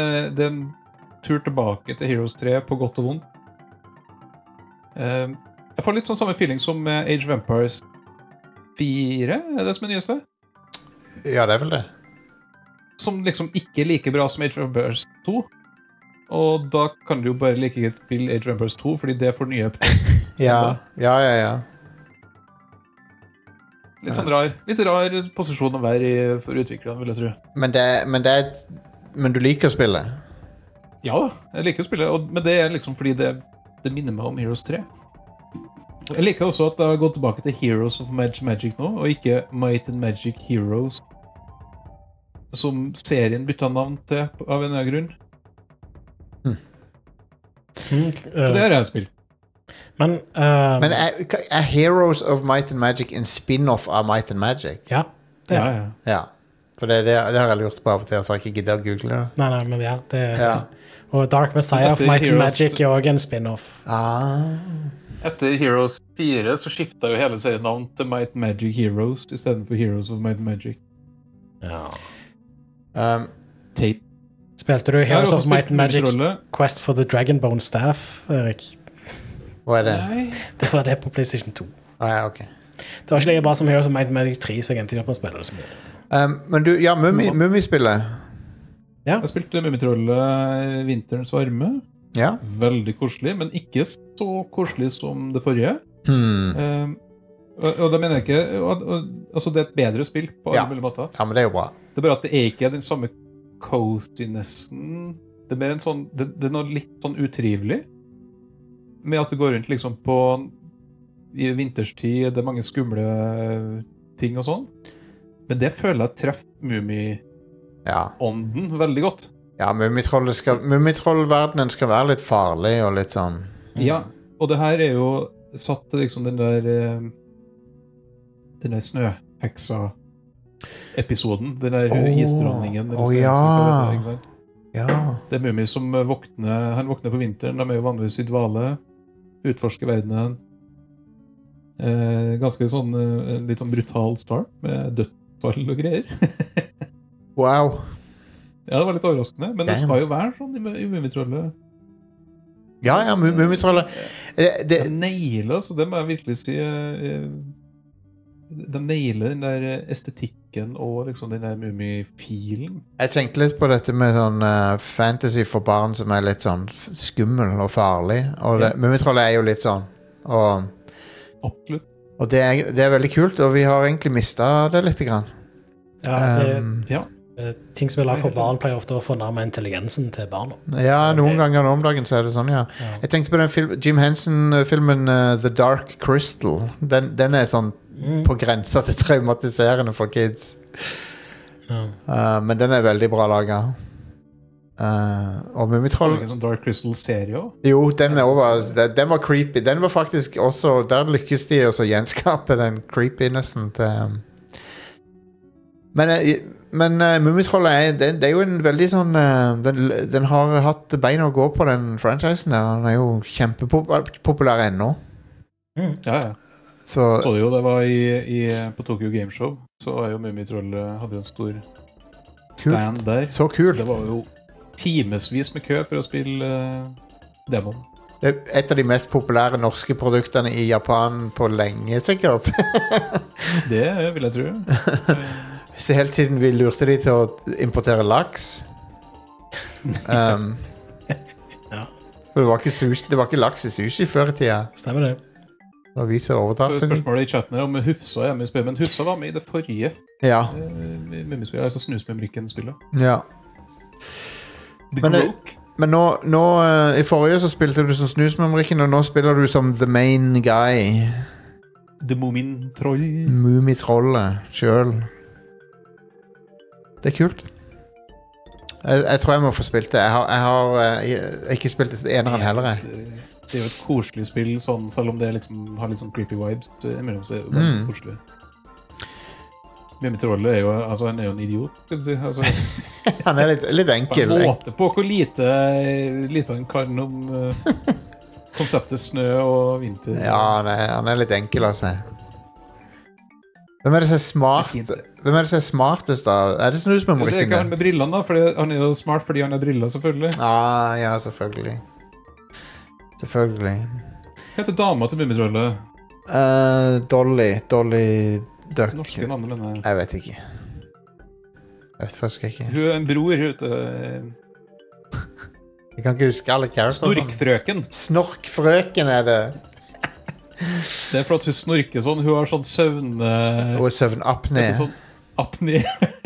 en tur tilbake til Heroes 3 på godt og vondt. Jeg får litt sånn samme feeling som Age of Empires 4, er det som er nyeste? Ja, det er vel det. Som liksom ikke er like bra som Age of Empires 2. Og da kan du jo bare like greit spille Age of Empires 2, fordi det får nye Ja. Litt sånn litt rar posisjon å være i for utviklerne, vil jeg tro. Men du liker å spille? Ja, jeg liker å spille, men det er liksom fordi det minner meg om Heroes 3. Jeg liker også at jeg har gått tilbake til Heroes of Magic nå, og ikke Might and Magic Heroes, som serien bytta navn til av en annen grunn. Så det har jeg spilt. Men er Heroes of Might and Magic en spin-off av Might and Magic? Ja. Ja. For det har jeg lurt på av og til, så har jeg ikke giddet å google det. Nei, men ja, og Dark Messiah of Might and Magic er også en spin-off. Etter Heroes 4 så skiftet jo hele serien navn til Might and Magic Heroes i stedet for Heroes of Might and Magic. Ja. Tape. Spilte du Heroes of Might and Magic Quest for the Dragonbone Staff, Erik? Hva er det? Nei. Det var det på PlayStation 2. Ja, ok. Det var ikke like bra som Heroes of Might and Magic 3, så jeg endte opp med å spille det så mye. Men du, ja, Mummispillet. Ja. Jeg spilte Mummitrollet Vinterens varme. Ja. Veldig koselig, men ikke så koselig som det forrige. Og da mener jeg ikke altså det er et bedre spill på alle mulige måter. Ja, men det er jo bra. Det er bare at det er ikke den samme coastinessen. Det er mer en sånn det er noe litt sånn utrivelig med at du går rundt liksom på i vinterstid, det er mange skumle ting og sånn. Men det føler jeg treffer Mummi-ånden veldig godt. Ja, Mummitrollverdenen skal være litt farlig og litt sånn. Ja, og det her er jo satt til liksom den der snøheksa-episoden. Den der isdronningen. Det er Mummi som våkner. Han våkner på vinteren. De er jo vanligvis i dvale. Utforsker verdenen. Ganske sånn litt sånn brutal start med dødsfall og greier. Wow. Ja, det var litt overraskende. Men det skal jo være sånn i Mummitrollet. Ja, Mummitrollet. De nailer, så det må jeg virkelig si. De nailer den der estetikken og liksom den der Mummi-filen. Jeg tenkte litt på dette med sånn fantasy for barn som er litt sånn skummel og farlig. Og Mummitrollet er jo litt sånn. Absolutt. Og det er veldig kult, og vi har egentlig mistet det litt grann. Ting som er laget for barn pleier ofte å fornærme intelligensen til barna. Ja, noen ganger om dagen så er det sånn, ja. Jeg tenkte på den Jim Henson-filmen The Dark Crystal. Den er sånn på grensa til traumatiserende for kids. Men den er veldig bra laget. Og Mummitroll... Er det sånn Dark Crystal-serie også? Jo, den var creepy. Den var faktisk også... Der lykkes de å gjenskape den creepynessen til... Men Mummitrollet det er jo en veldig sånn den har hatt bein å gå på, den franchisen der. Den er jo kjempepopulær ennå. Så det jo, det var på Tokyo Game Show, så var jo Mummitrollet hadde jo en stor stand der. Så kult. Det var jo timesvis med kø for å spille demoen. Det er et av de mest populære norske produktene i Japan på lenge, sikkert. Det vil jeg tro. Så helt siden vi lurte de til å importere laks. Det var ikke laks i sushi før i tida. Stemmer det. Og vi så overtatt. Spørsmålet i chatten er om Hufsa hjemme i spillet, men Hufsa var med i det forrige Mummispillet, altså Snusmumrikken-spillet. Ja. Men nå i forrige så spilte du som Snusmumrikken, og nå spiller du som the main guy. The Mumintroll. Mummitrollet selv. Det er kult. Jeg tror jeg må få spilt det. Jeg har ikke spilt eneren heller. Det er jo et koselig spill, sånn, selv om det liksom har litt sånn creepy vibes. Så er det veldig koselig. Mummitrollet er jo, altså, han er jo en idiot, skal du si. Altså, han er litt enkel. Han måter på hvor lite han kan om konseptet snø og vinter. Ja, han er litt enkel, altså. Hvem er det som er smart? Hvem er det som er smartest da? Er det Snusmumrikken? Det er ikke han med brillene da, for han er jo smart fordi han har briller, selvfølgelig. Ja, selvfølgelig. Hva heter dama til Mummitrollet? Dolly Duck. Norske navn, eller nei? Jeg vet ikke. Jeg vet faktisk ikke. Hun er en bror ute. Jeg kan ikke huske alle characters. Snorkfrøken. Snorkfrøken er det. Det er for at hun snorker sånn. Hun har sånn søvn... Og søvnapné. Sånn apné.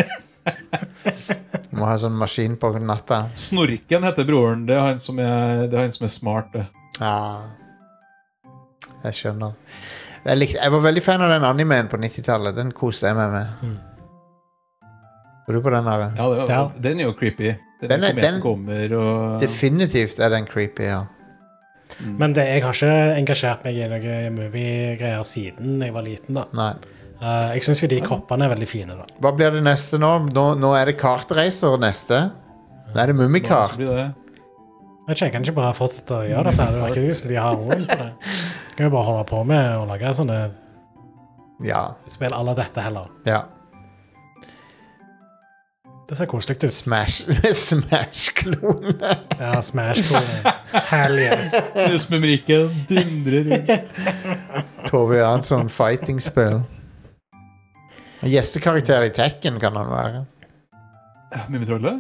Må ha sånn maskin på natta. Snorken heter broren. Det er han som er smart. Det. Ja. Jeg skjønner. Jeg var veldig fan av den animeen på 90-tallet. Den koste jeg meg med. Var du på den her? Ja, den er jo creepy. Den kommer og... Definitivt er den creepy, ja. Men jeg har ikke engasjert meg i noen movie-greier siden jeg var liten da. Nei. Jeg synes jo de kroppene er veldig fine da. Hva blir det neste nå? Nå er det kartreiser neste. Nå er det mummikart. Jeg kan ikke bare fortsette å gjøre det, for det virker ikke som de har orden på det. Kan jo bare holde på med å lage sånne spill alle dette heller. Ja. Det ser koselig ut. Smash-klone. Ja, Smash-klone. Hell yes. Husmumrikken dundrer inn. Tove Jansson fighting-spill. Gjestekarakter i Tekken kan han være. Mummitrollet?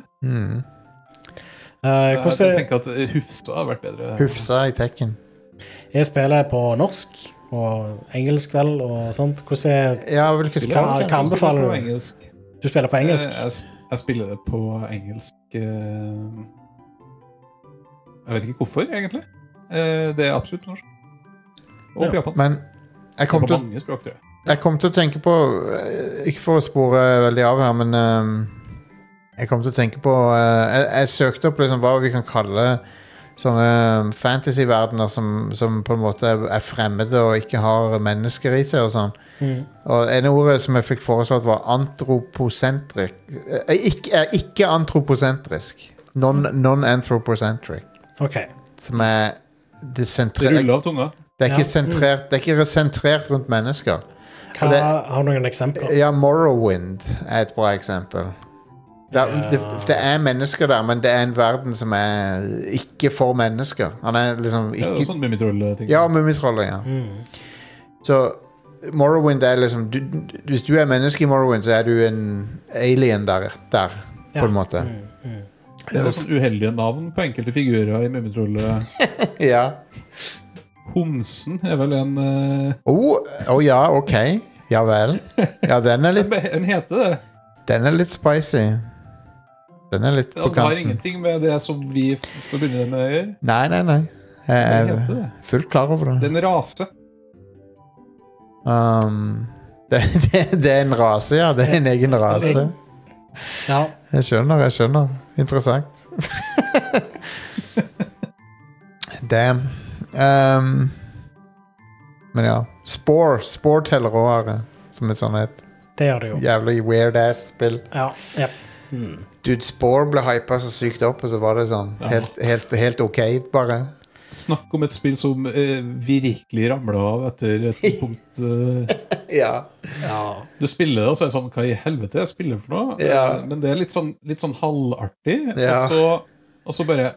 Jeg tenker at Hufsa har vært bedre. Hufsa i Tekken. Jeg spiller på norsk og engelsk vel og sånt. Hvordan hvilke spill? Hva anbefaler du? Du spiller på engelsk? Jeg spiller det på engelsk. Jeg vet ikke hvorfor, egentlig. Det er absolutt norsk. Og på japansk. Men jeg kom til å tenke på, ikke for å spore veldig av her, men jeg kom til å tenke på, jeg søkte opp liksom hva vi kan kalle sånne fantasy-verdener som på en måte er fremmede og ikke har mennesker i seg og sånn. Og en ordet som jeg fikk foreslått var antroposentrisk. Ikke antroposentrisk. Non-anthropocentric. Ok. Som er det ruller av tunga. Det er ikke sentrert rundt mennesker. Har du noen eksempler? Ja, Morrowind er et bra eksempel. Det er mennesker der, men det er en verden som er ikke for mennesker. Han er liksom ikke... Ja, sånn Mummitroll-ting. Ja, Mummitroll, ja. Så Morrowind er liksom hvis du er menneske i Morrowind, så er du en alien der på en måte. Det er sånn uheldige navn på enkelte figurer i Mummitrollet. Ja. Homsen er vel en... ja, ok. Ja vel. Ja, den er litt... Den heter det. Den er litt spicy. Den er litt på kanten. Den har ingenting med det som vi forbinder med å gjøre. Nei. Jeg er fullt klar over det. Det er en rase. Det er en rase, ja. Det er en egen rase. Ja. Jeg skjønner. Interessant. Damn. Men ja. Spore teller også, som et sånt et. Det gjør det jo. Jævlig weird-ass spill. Ja. Dude, Spore ble hypet så sykt opp, og så var det sånn helt ok, bare. Snakk om et spill som virkelig ramlet av etter et punkt. Ja. Du spiller det, og så er det sånn, hva i helvete jeg spiller for noe? Ja. Men det er litt sånn halvartig, ja. og så bare,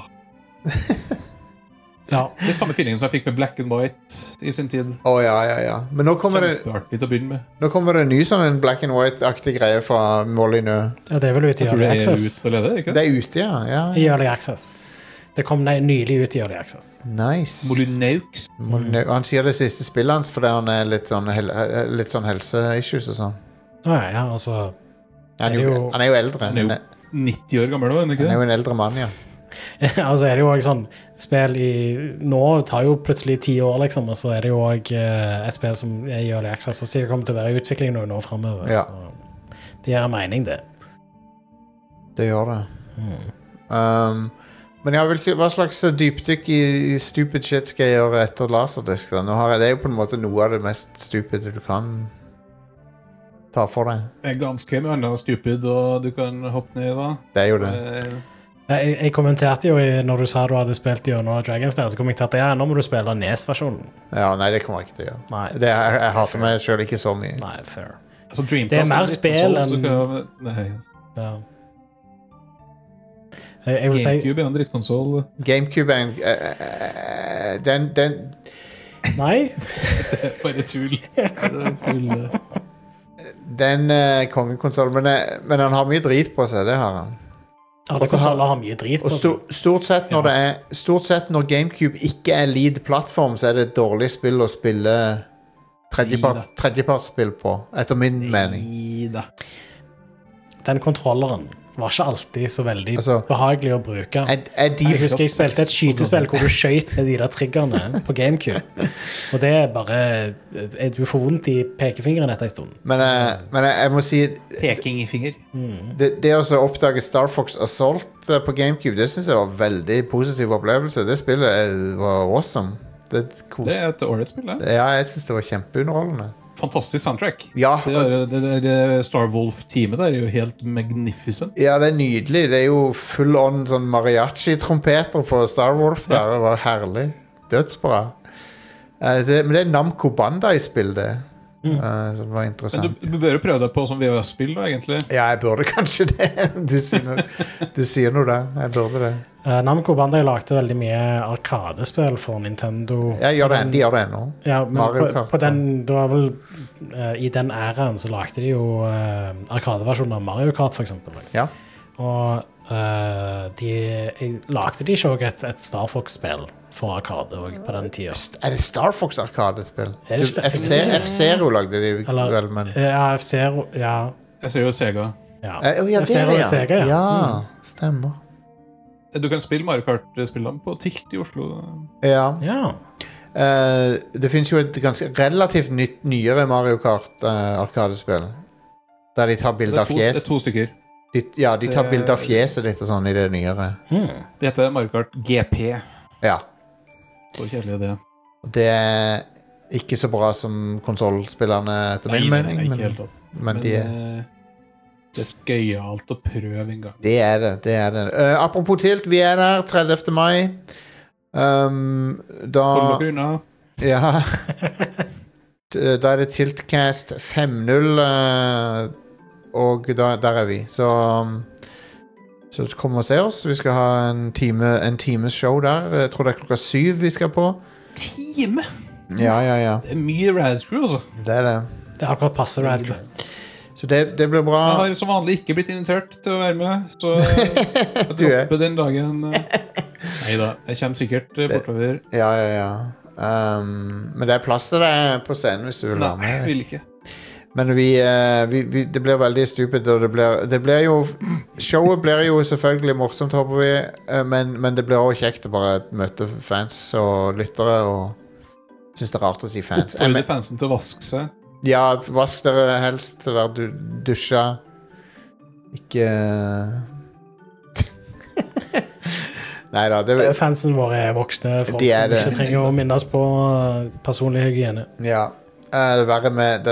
Ja. Litt samme feeling som jeg fikk med Black and White i sin tid. Ja. Men nå kommer kjempeartig til å begynne med. Nå kommer det en ny sånn en Black and White-aktig greie fra Molyneux. Ja, det er vel ute i Early Access. Det er ute, ja. I Early Access. Det kom nylig ut i Early Access. Nice. Molyneux. Han sier det siste spillet hans fordi han er litt sånn helse-issues og sånn. Ja, altså... Han er jo eldre. Han er jo 90 år gammel, ikke det? Han er jo en eldre mann, ja. Altså er det jo også sånn spill nå tar jo plutselig 10 år liksom, og så er det jo også et spill som er i Early Access og sikkert kommer til å være i utvikling noen år fremover, så det gir mening det. Det gjør det. Men ja, hva slags dypdykk i stupid shit skal jeg gjøre etter Laserdisk da? Det er jo på en måte noe av det mest stupide du kan ta for deg. Det er ganske mye annet stupid og du kan hoppe ned i da. Det er jo det. Jeg kommenterte jo når du sa du hadde spilt gjennom Dragon's Lair, så kommenterte jeg, nå må du spille NES-versjonen. Ja, nei, det kommer jeg ikke til å gjøre. Jeg hater meg selv ikke så mye. Nei, fair. Altså, det er mer spill enn... Nei. Ja. GameCube er en drittkonsoll. GameCube er Nei. Bare tull. Det er tull. Den kongekonsoll, men han har mye drit på seg, det har han. Alle konsoler har mye drit på Og stort sett når GameCube ikke er lead-plattform, så er det et dårlig spill å spille tredjepartsspill på, etter min mening. Neida. Den kontrolleren var ikke alltid så veldig behagelig å bruke. Jeg husker jeg spilte et skytespill hvor du skjøt med de der triggerne på GameCube. Og det er bare... Du får vondt i pekefingeren etter en stund. Men jeg må si... Peking i finger. Det å oppdage Star Fox Assault på GameCube, det synes jeg var en veldig positiv opplevelse. Det spillet var awesome. Det er et ålreit spill, det. Ja, jeg synes det var kjempeunderholdende. Fantastisk soundtrack. Ja. Det der Star Wolf-teamet der er jo helt magnificent. Ja, det er nydelig. Det er jo full on sånn mariachi-trompeter på Star Wolf der. Det var herlig. Dødsbra. Men det er Namco Bandai-spill, det. Som var interessant. Men du bør jo prøve deg på som VHS-spill da, egentlig. Ja, jeg burde kanskje det. Du sier noe der. Jeg burde det. Namco Bandai lagde veldig mye arkadespill for Nintendo. Ja, de gjør det ennå. Ja, men Mario Kart. på den, det var vel i den æraen så lagde de jo arkadeversjoner av Mario Kart, for eksempel. Ja. Og lagde de ikke også et Star Fox-spill for arkade på den tiden? Er det Star Fox arkadespill? Er det ikke? F-Zero lagde de vel, men... Ja, F-Zero, ja. Jeg ser jo Sega. Ja, det er det, Sega, ja. Ja, stemmer. Du kan spille Mario Kart-spillene på Tilt i Oslo. Ja. Ja. Det finnes jo et ganske relativt nyere Mario Kart arkadespill. Der de tar bilder av fjes. Det er 2 stykker. De tar bilder av fjeset ditt og sånn i det nyere. Det heter Mario Kart GP. Ja. Så kjedelig det. Det er ikke så bra som konsolspillerne etter min mening. Nei, ikke helt opp. Men det er skøyalt å prøve en gang. Det er det. Apropos Tilt, vi er der 30. mai. Hold dere unna. Ja. Da er det Tiltcast 5.0, og der er vi. Så kom og se oss. Vi skal ha en times show der. Jeg tror det er klokka 7 vi skal på. Time? Ja. Det er mye Radcrew, altså. Det er det. Det er akkurat passe Radcrew. Så det blir bra. Jeg har som vanlig ikke blitt invitert til å være med, så jeg dropper den dagen. Neida, jeg kommer sikkert bortover. Ja. Men det er plass til deg på scenen hvis du vil være med. Nei, jeg vil ikke. Men det blir veldig stupid, og det blir jo showet blir jo selvfølgelig morsomt, håper vi, men det blir også kjekt å bare møte fans og lyttere, og synes det er rart å si fans. Oppfordre fansen til å vaske seg. Ja, vask dere helst, vær dusja. Ikke... Neida, fansen våre er voksne folk som ikke trenger å minne oss på personlig hygiene. Ja, det er verre med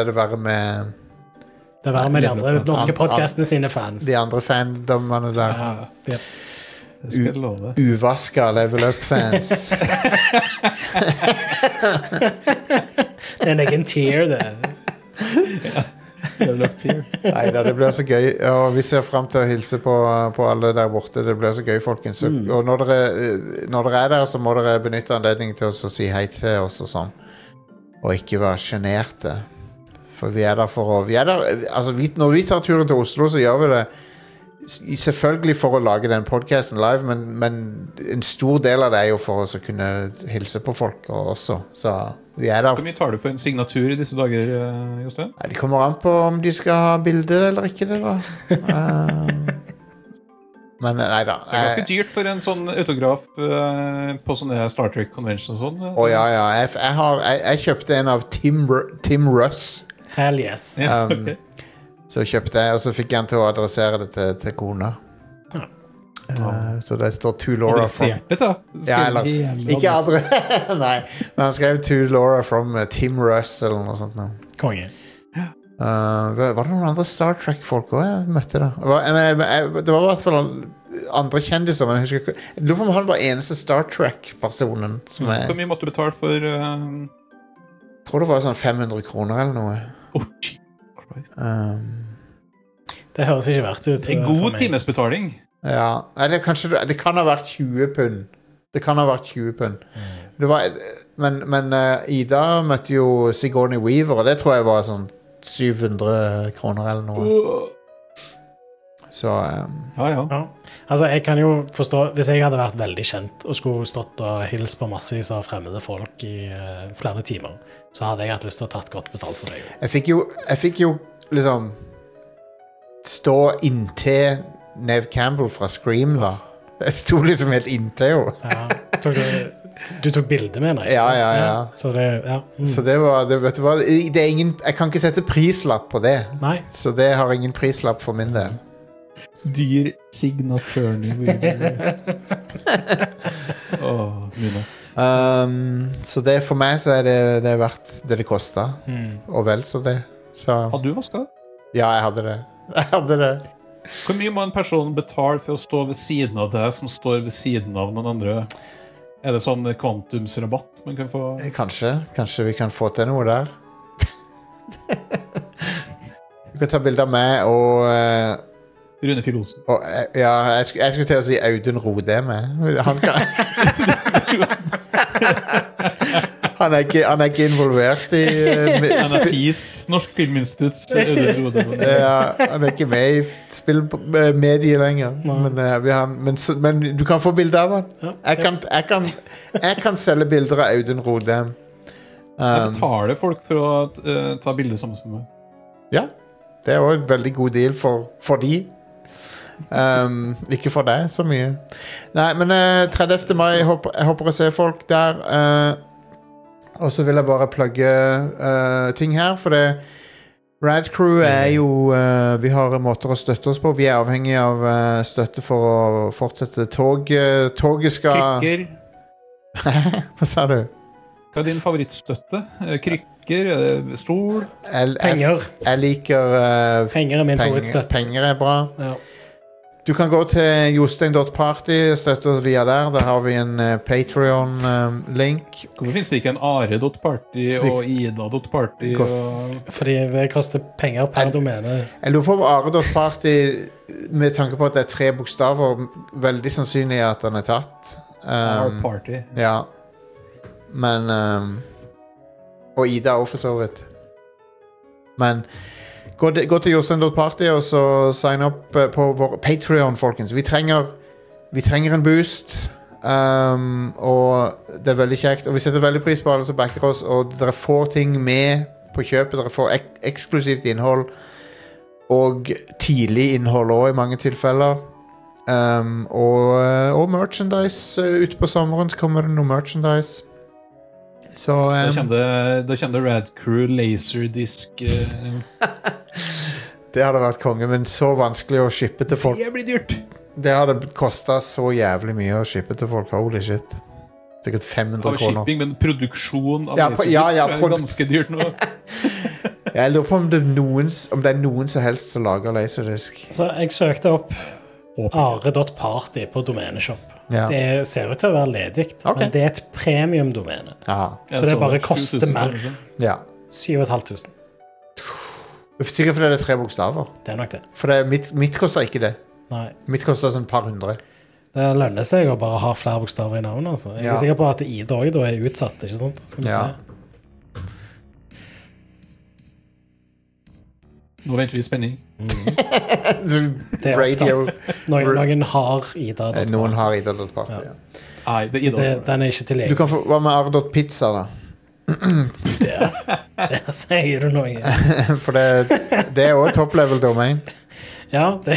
de andre norske podcastene sine fans. De andre fandommene der. Ja. Det skal jeg love. Uvaska level up-fans. Det er en egen tier, det. Level up tier. Neida, det blir så gøy. Og vi ser frem til å hilse på alle der borte. Det blir så gøy, folkens. Og når dere er der, så må dere benytte anledningen til å si hei til oss og sånn. Og ikke være generte. For vi er der for å... når vi tar turen til Oslo, så gjør vi det selvfølgelig for å lage den podcasten live, men en stor del av det er jo for oss å kunne hilse på folk også. Så vi er der. Hvor mye tar du for en signatur i disse dager, Jostein? Det kommer an på om de skal ha bilde eller ikke det da. Men neida. Det er ganske dyrt for en sånn autograf på sånne Star Trek Convention og sånn. Ja. Jeg kjøpte en av Tim Russ. Hell yes. Okay. Så kjøpte jeg, og så fikk jeg han til å adressere det til kona. Så det står To Laura from... Adressert det da? Ja, eller... Ikke Nei, men han skrev To Laura from Tim Russ eller noe sånt nå. Konge. Var det noen andre Star Trek-folk også jeg møtte da? Det var i hvert fall andre kjendiser, men jeg lurer på om han var eneste Star Trek-personen som er... Hvor mye måtte du betale for... Jeg tror det var sånn 500 kroner eller noe. Det høres ikke verdt ut. En god timesbetaling. Ja, eller kanskje det kan ha vært 20 pund Det kan ha vært 20 pund. Det var, men Ida møtte jo Sigourney Weaver, og det tror jeg var sånn 700 kroner eller noe. Så Ja. Altså, jeg kan jo forstå, hvis jeg hadde vært veldig kjent og skulle stått og hilst på massevis av fremmede folk i flere timer, så hadde jeg hatt lyst til å tatt godt betalt for det. Jeg fikk jo liksom stå inntil Neve Campbell fra Scream da. Jeg sto liksom helt inntil jo. Du tok bilder med henne, ikke sant? Ja. Så det, Så det var, vet du hva, det er ingen, jeg kan ikke sette prislapp på det. Nei. Så det har ingen prislapp for min del. Dyr signatørning. Mine. Så det for meg så er det verdt det kostet. Og vel så det. Så, Hadde du vasket? ja, jeg hadde det. Hvor mye må en person betale for å stå ved siden av deg som står ved siden av noen andre? Er det sånn kvantumsrabatt man kan få? Kanskje vi kan få til noe der. Du kan ta bilder av meg og Rune Filosen. ja, jeg skulle til å si Audun Rodem. Han kan han er ikke involvert i NFIs, Norsk Filminstitutts ja, han er ikke med i spillmediet lenger. Men du kan få bilder av han. Jeg kan selge bilder av Audun Rodem. Jeg betaler folk for å ta bilder sammen med meg. Ja, det er også en veldig god deal for de. Ikke for deg så mye. Nei, men 30. mai jeg håper å se folk der. Og så vil jeg bare plugge ting her, for det Rad Crew er jo vi har måter å støtte oss på. Vi er avhengig av støtte for å fortsette toget skal Krykker. Hva sa du? Hva er din favorittstøtte? Krykker? Stol? Penger. Jeg liker Penger er min favorittstøtte. Penger er bra. Ja. Du kan gå til jostein.party, støtte oss via der. Der har vi en Patreon-link. Hvorfor finnes det ikke en are.party og ida.party? Fordi det koster penger per domene. Jeg lurer på om are.party, med tanke på at det er 3 bokstaver, veldig sannsynlig at den er tatt. Party. Ja. Men og Ida også for så vidt. Men gå til jostein.party og så sign up på vår Patreon, folkens. Vi trenger en boost, og det er veldig kjekt. Og vi setter veldig pris på alle som backer oss, og dere får ting med på kjøpet. Dere får eksklusivt innhold, og tidlig innhold også i mange tilfeller. Og merchandise. Ute på sommeren så kommer det noe merchandise. Så, da kommer det Rad Crew Laserdisc. Det hadde vært konge, men så vanskelig å shippe til folk. Det blir dyrt. Det hadde kostet så jævlig mye å shippe til folk. Holy shit. Sikkert 500 kroner. Shipping, men produksjon av Laserdisc er ganske dyrt nå. Jeg lurer på om det er noen som helst som lager Laserdisc. Så jeg søkte opp are.party på domeneshop. Ja. Det ser ut til å være ledig, men det er et premium-domene. Så det bare koster mer. Ja. 7.500. Sikkert fordi det er 3 bokstaver. Det er nok det. For mitt koster ikke det. Nei. Mitt koster sånn par hundre. Det lønner seg å bare ha flere bokstaver i navnet. Altså. Jeg er sikker på at Ida også da er utsatt, ikke sant? Skal vi se. Nå venter vi i spenning. Det er opptatt. Noen har Ida. Noen har Ida.party, ja. Nei, det er Ida. Den er ikke tilgjengelig. Du kan få, hva med Are.pizza da? Det sier du noe. For det er også top level domain. Ja, det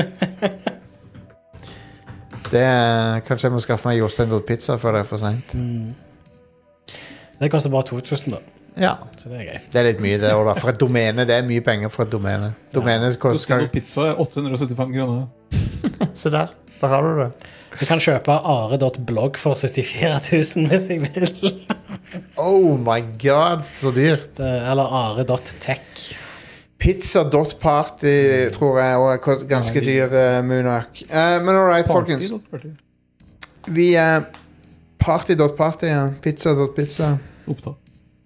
kanskje jeg må skaffe meg Jostein.pizza før det er for sent. Det koster bare 2000 da. Ja, så det er greit. Det er litt mye det også da. For et domene, det er mye penger for et domene. Domenet koster... Pizza er 875 kroner. Se der har du det. Jeg kan kjøpe are.blogg for 74 000 hvis jeg vil. Oh my god, så dyrt. Eller are.tech. Pizza.party tror jeg også er ganske dyr, Munak. Men alright, folkens. Vi er party.party, ja. Pizza.pizza. Opptatt.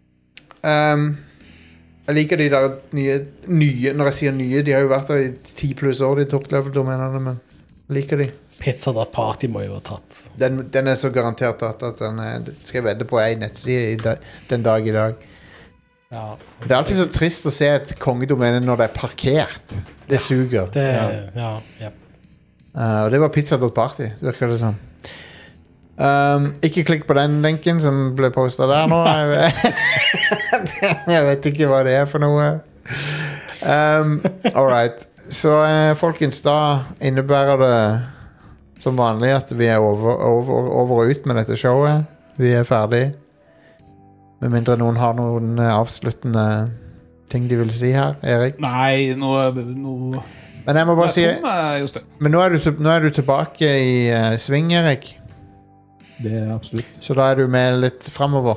Jeg liker de der nye, når jeg sier nye, de har jo vært der i 10 pluss år, de top level domenene, men jeg liker de. Pizza.party må jo ha tatt. Den er så garantert at den skal jeg vedde på en nettside den dag i dag. Ja. Det er alltid så trist å se et kongedomene når det er parkert. Det suger. Og det var pizza.party, virker det som. Ikke klikk på den linken som ble postet der nå. Jeg vet ikke hva det er for noe. Alright. Så folkens, da innebærer det som vanlig at vi er over og ut med dette showet. Vi er ferdig. Med mindre noen har noen avsluttende ting de vil si her, Erik. Nei, nå men jeg må bare si men nå er du tilbake i sving, Erik. Det er absolutt. Så da er du med litt fremover.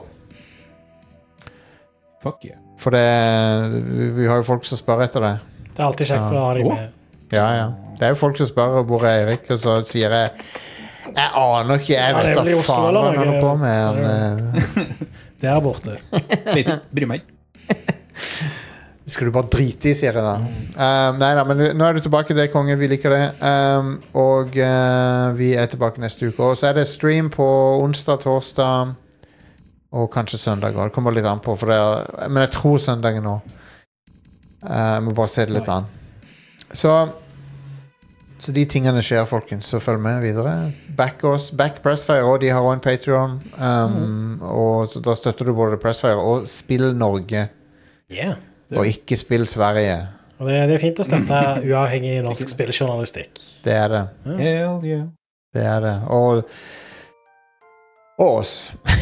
Fuck yeah. For vi har jo folk som spør etter det. Det er alltid kjekt å ha deg med. Ja. Det er jo folk som spør hvor er Erik, og så sier jeg aner ikke, jeg vet da faen hva han holder på med. Det er borte. Bry meg. Skal du bare drite i, sier jeg da. Neida, men nå er du tilbake, det konge, vi liker det. Og vi er tilbake neste uke. Og så er det stream på onsdag, torsdag og kanskje søndag. Det kommer litt an på, men jeg tror søndagen nå. Jeg må bare se det litt an. Så de tingene skjer, folkens, så følg med videre. Back Pressfire, og de har også en Patreon. Og så da støtter du både Pressfire og Spill Norge. Og ikke Spill Sverige. Og det er fint å støtte uavhengig norsk spillejournalistikk. Det er det. Hell yeah. Det er det. Og oss.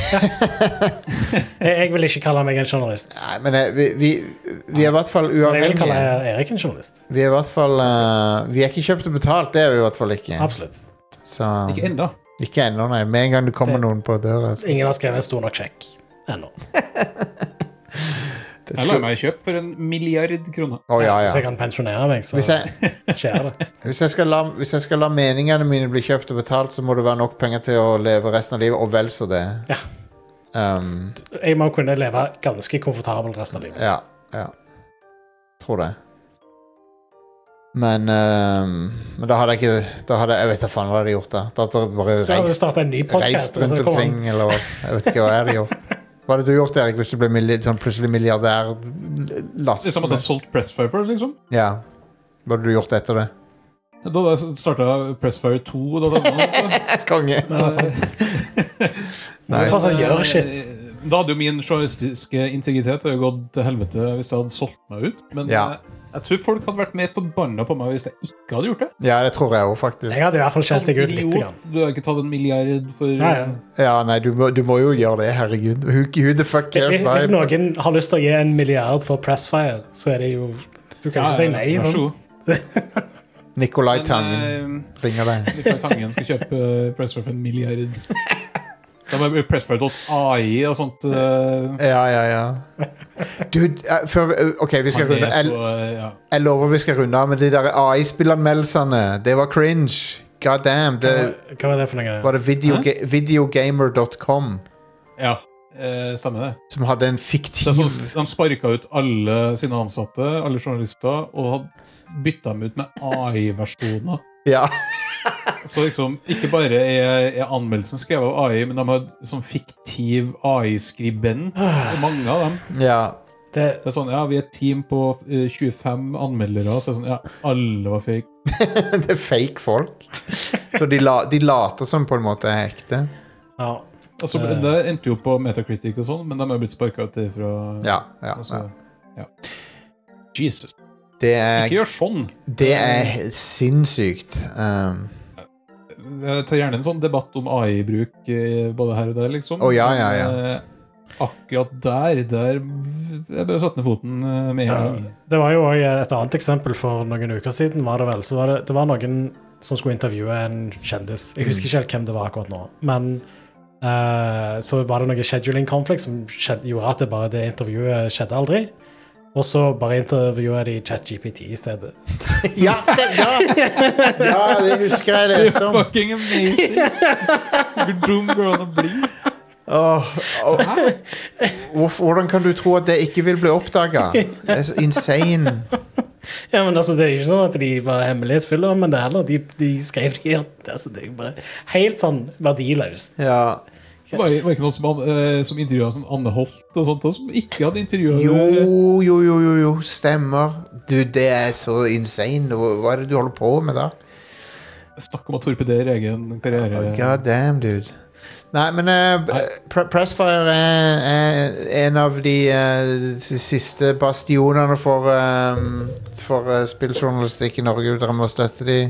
Jeg vil ikke kalle meg en journalist. Nei, men vi er i hvert fall uavhengige. Jeg vil kalle Erik en journalist. Vi er i hvert fall vi er ikke kjøpt og betalt, det er vi i hvert fall ikke. Absolutt. Så, ikke enda. Ikke enda, nei. Med en gang det kommer noen på døra. Ingen har skrevet en stor nok sjekk ennå. Jeg lar meg kjøpe for 1 milliard kroner. Hvis jeg kan pensjonere meg, så skjer det. Hvis jeg skal la meningene mine bli kjøpt og betalt, så må det være nok penger til å leve resten av livet, og vel så det. Ja. Jeg må kunne leve ganske komfortabelt resten av livet. Ja. Tror det. Men da hadde jeg jeg vet da faen hva jeg hadde gjort da. Da hadde jeg bare startet en ny podcast. Reist rundt omkring, eller jeg vet ikke hva jeg hadde gjort. Hva hadde du gjort, Erik, hvis du ble plutselig milliardær? Det er som at jeg solgt Pressfire for det, liksom. Ja. Hva hadde du gjort etter det? Da jeg startet Pressfire 2. Konge. Nice. Gjør shit. Da hadde jo min journalistiske integritet gått til helvete hvis jeg hadde solgt meg ut. Men jeg tror folk hadde vært mer forbannet på meg hvis jeg ikke hadde gjort det. Ja, det tror jeg også, faktisk. Jeg hadde i hvert fall kjent deg ut litt. Du har ikke tatt 1 milliard for... Ja, nei, du må jo gjøre det, herregud. Who the fuck cares? Hvis noen har lyst til å gi 1 milliard for Pressfire, så er det jo... Du kan ikke si nei, sånn. Nikolai Tangen ringer deg. Nikolai Tangen skal kjøpe Pressfire for 1 milliard. Det var Pressfire.ai og sånt. Ja. Dude, ok, vi skal runde. Jeg lover vi skal runde av med de der AI-spillanmeldelsene. Det var cringe. God damn. Hva var det for noe? Var det videogamer.com? Ja, stemmer det. Som hadde en fiktiv... De sparket ut alle sine ansatte, alle journalister, og hadde byttet dem ut med AI-versjoner. Ja. Så liksom, ikke bare er anmeldelsen skrevet av AI, men de har sånn fiktiv AI-skribent, mange av dem. Ja. Det er sånn, vi er et team på 25 anmeldere, så det er sånn, alle var fake. Det er fake folk. Så de later som på en måte er ekte. Ja. Altså, det endte jo på Metacritic og sånn, men de har blitt sparket ut fra... Ja. Jesus. Ikke gjør sånn. Det er sinnssykt. Jeg tar gjerne en sånn debatt om AI-bruk både her og der, liksom. Ja. Akkurat der jeg bare satt ned foten med en gang. Det var jo også et annet eksempel for noen uker siden, var det vel. Så det var noen som skulle intervjue en kjendis. Jeg husker ikke helt hvem det var akkurat nå, men så var det noe scheduling conflict som gjorde at det intervjuet skjedde aldri. Og så bare intervjuet de ChatGPT i stedet. Ja, det husker jeg leste om. Det er fucking amazing. Hvor dum går an å bli? Hvordan kan du tro at det ikke vil bli oppdaget? Det er så insane. Ja, men altså, det er ikke sånn at de var hemmelighetsfulle, men det heller, de skrev de altså, det er bare helt sånn verdiløst. Ja. Var ikke noen som intervjuet sånn Anne Holt og sånt, som ikke hadde intervjuet? Jo, stemmer. Du, det er så insane. Hva er det du holder på med da? Snakk om å torpedere egen karriere. God damn, dude. Nei, men Pressfire er en av de siste bastionene for spilljournalistikk i Norge. Dere må støtte de.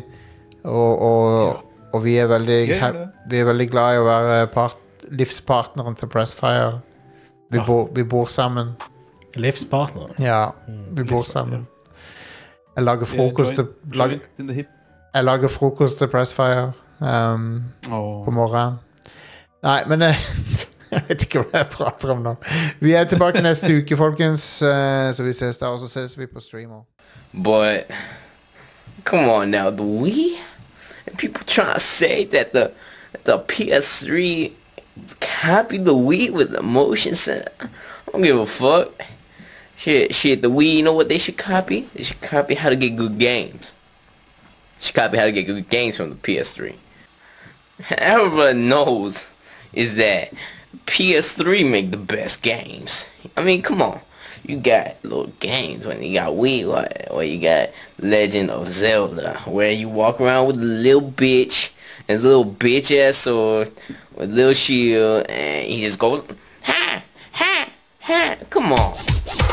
Og vi er veldig glad i å være livspartneren til Pressfire. Vi bor sammen. Livspartner? Ja, vi bor sammen. Jeg lager frokost Jeg lager frokost til Pressfire på morgenen. Nei, men jeg vet ikke hva jeg prater om nå. Vi er tilbake neste uke, folkens. Så vi ses der, og så ses vi på streamer. But come on now, the Wii? And people trying to say that the PS3 copied the Wii with the motion sensor. I don't give a fuck. Shit, the Wii, you know what they should copy? They should copy how to get good games. They should copy how to get good games from the PS3. Everybody knows is that PS3 make the best games. I mean, come on. You got little games when you got Wii, or you got Legend of Zelda, where you walk around with a little bitch, and his little bitch ass sword, with a little shield, and he just goes, ha, ha, ha. Come on.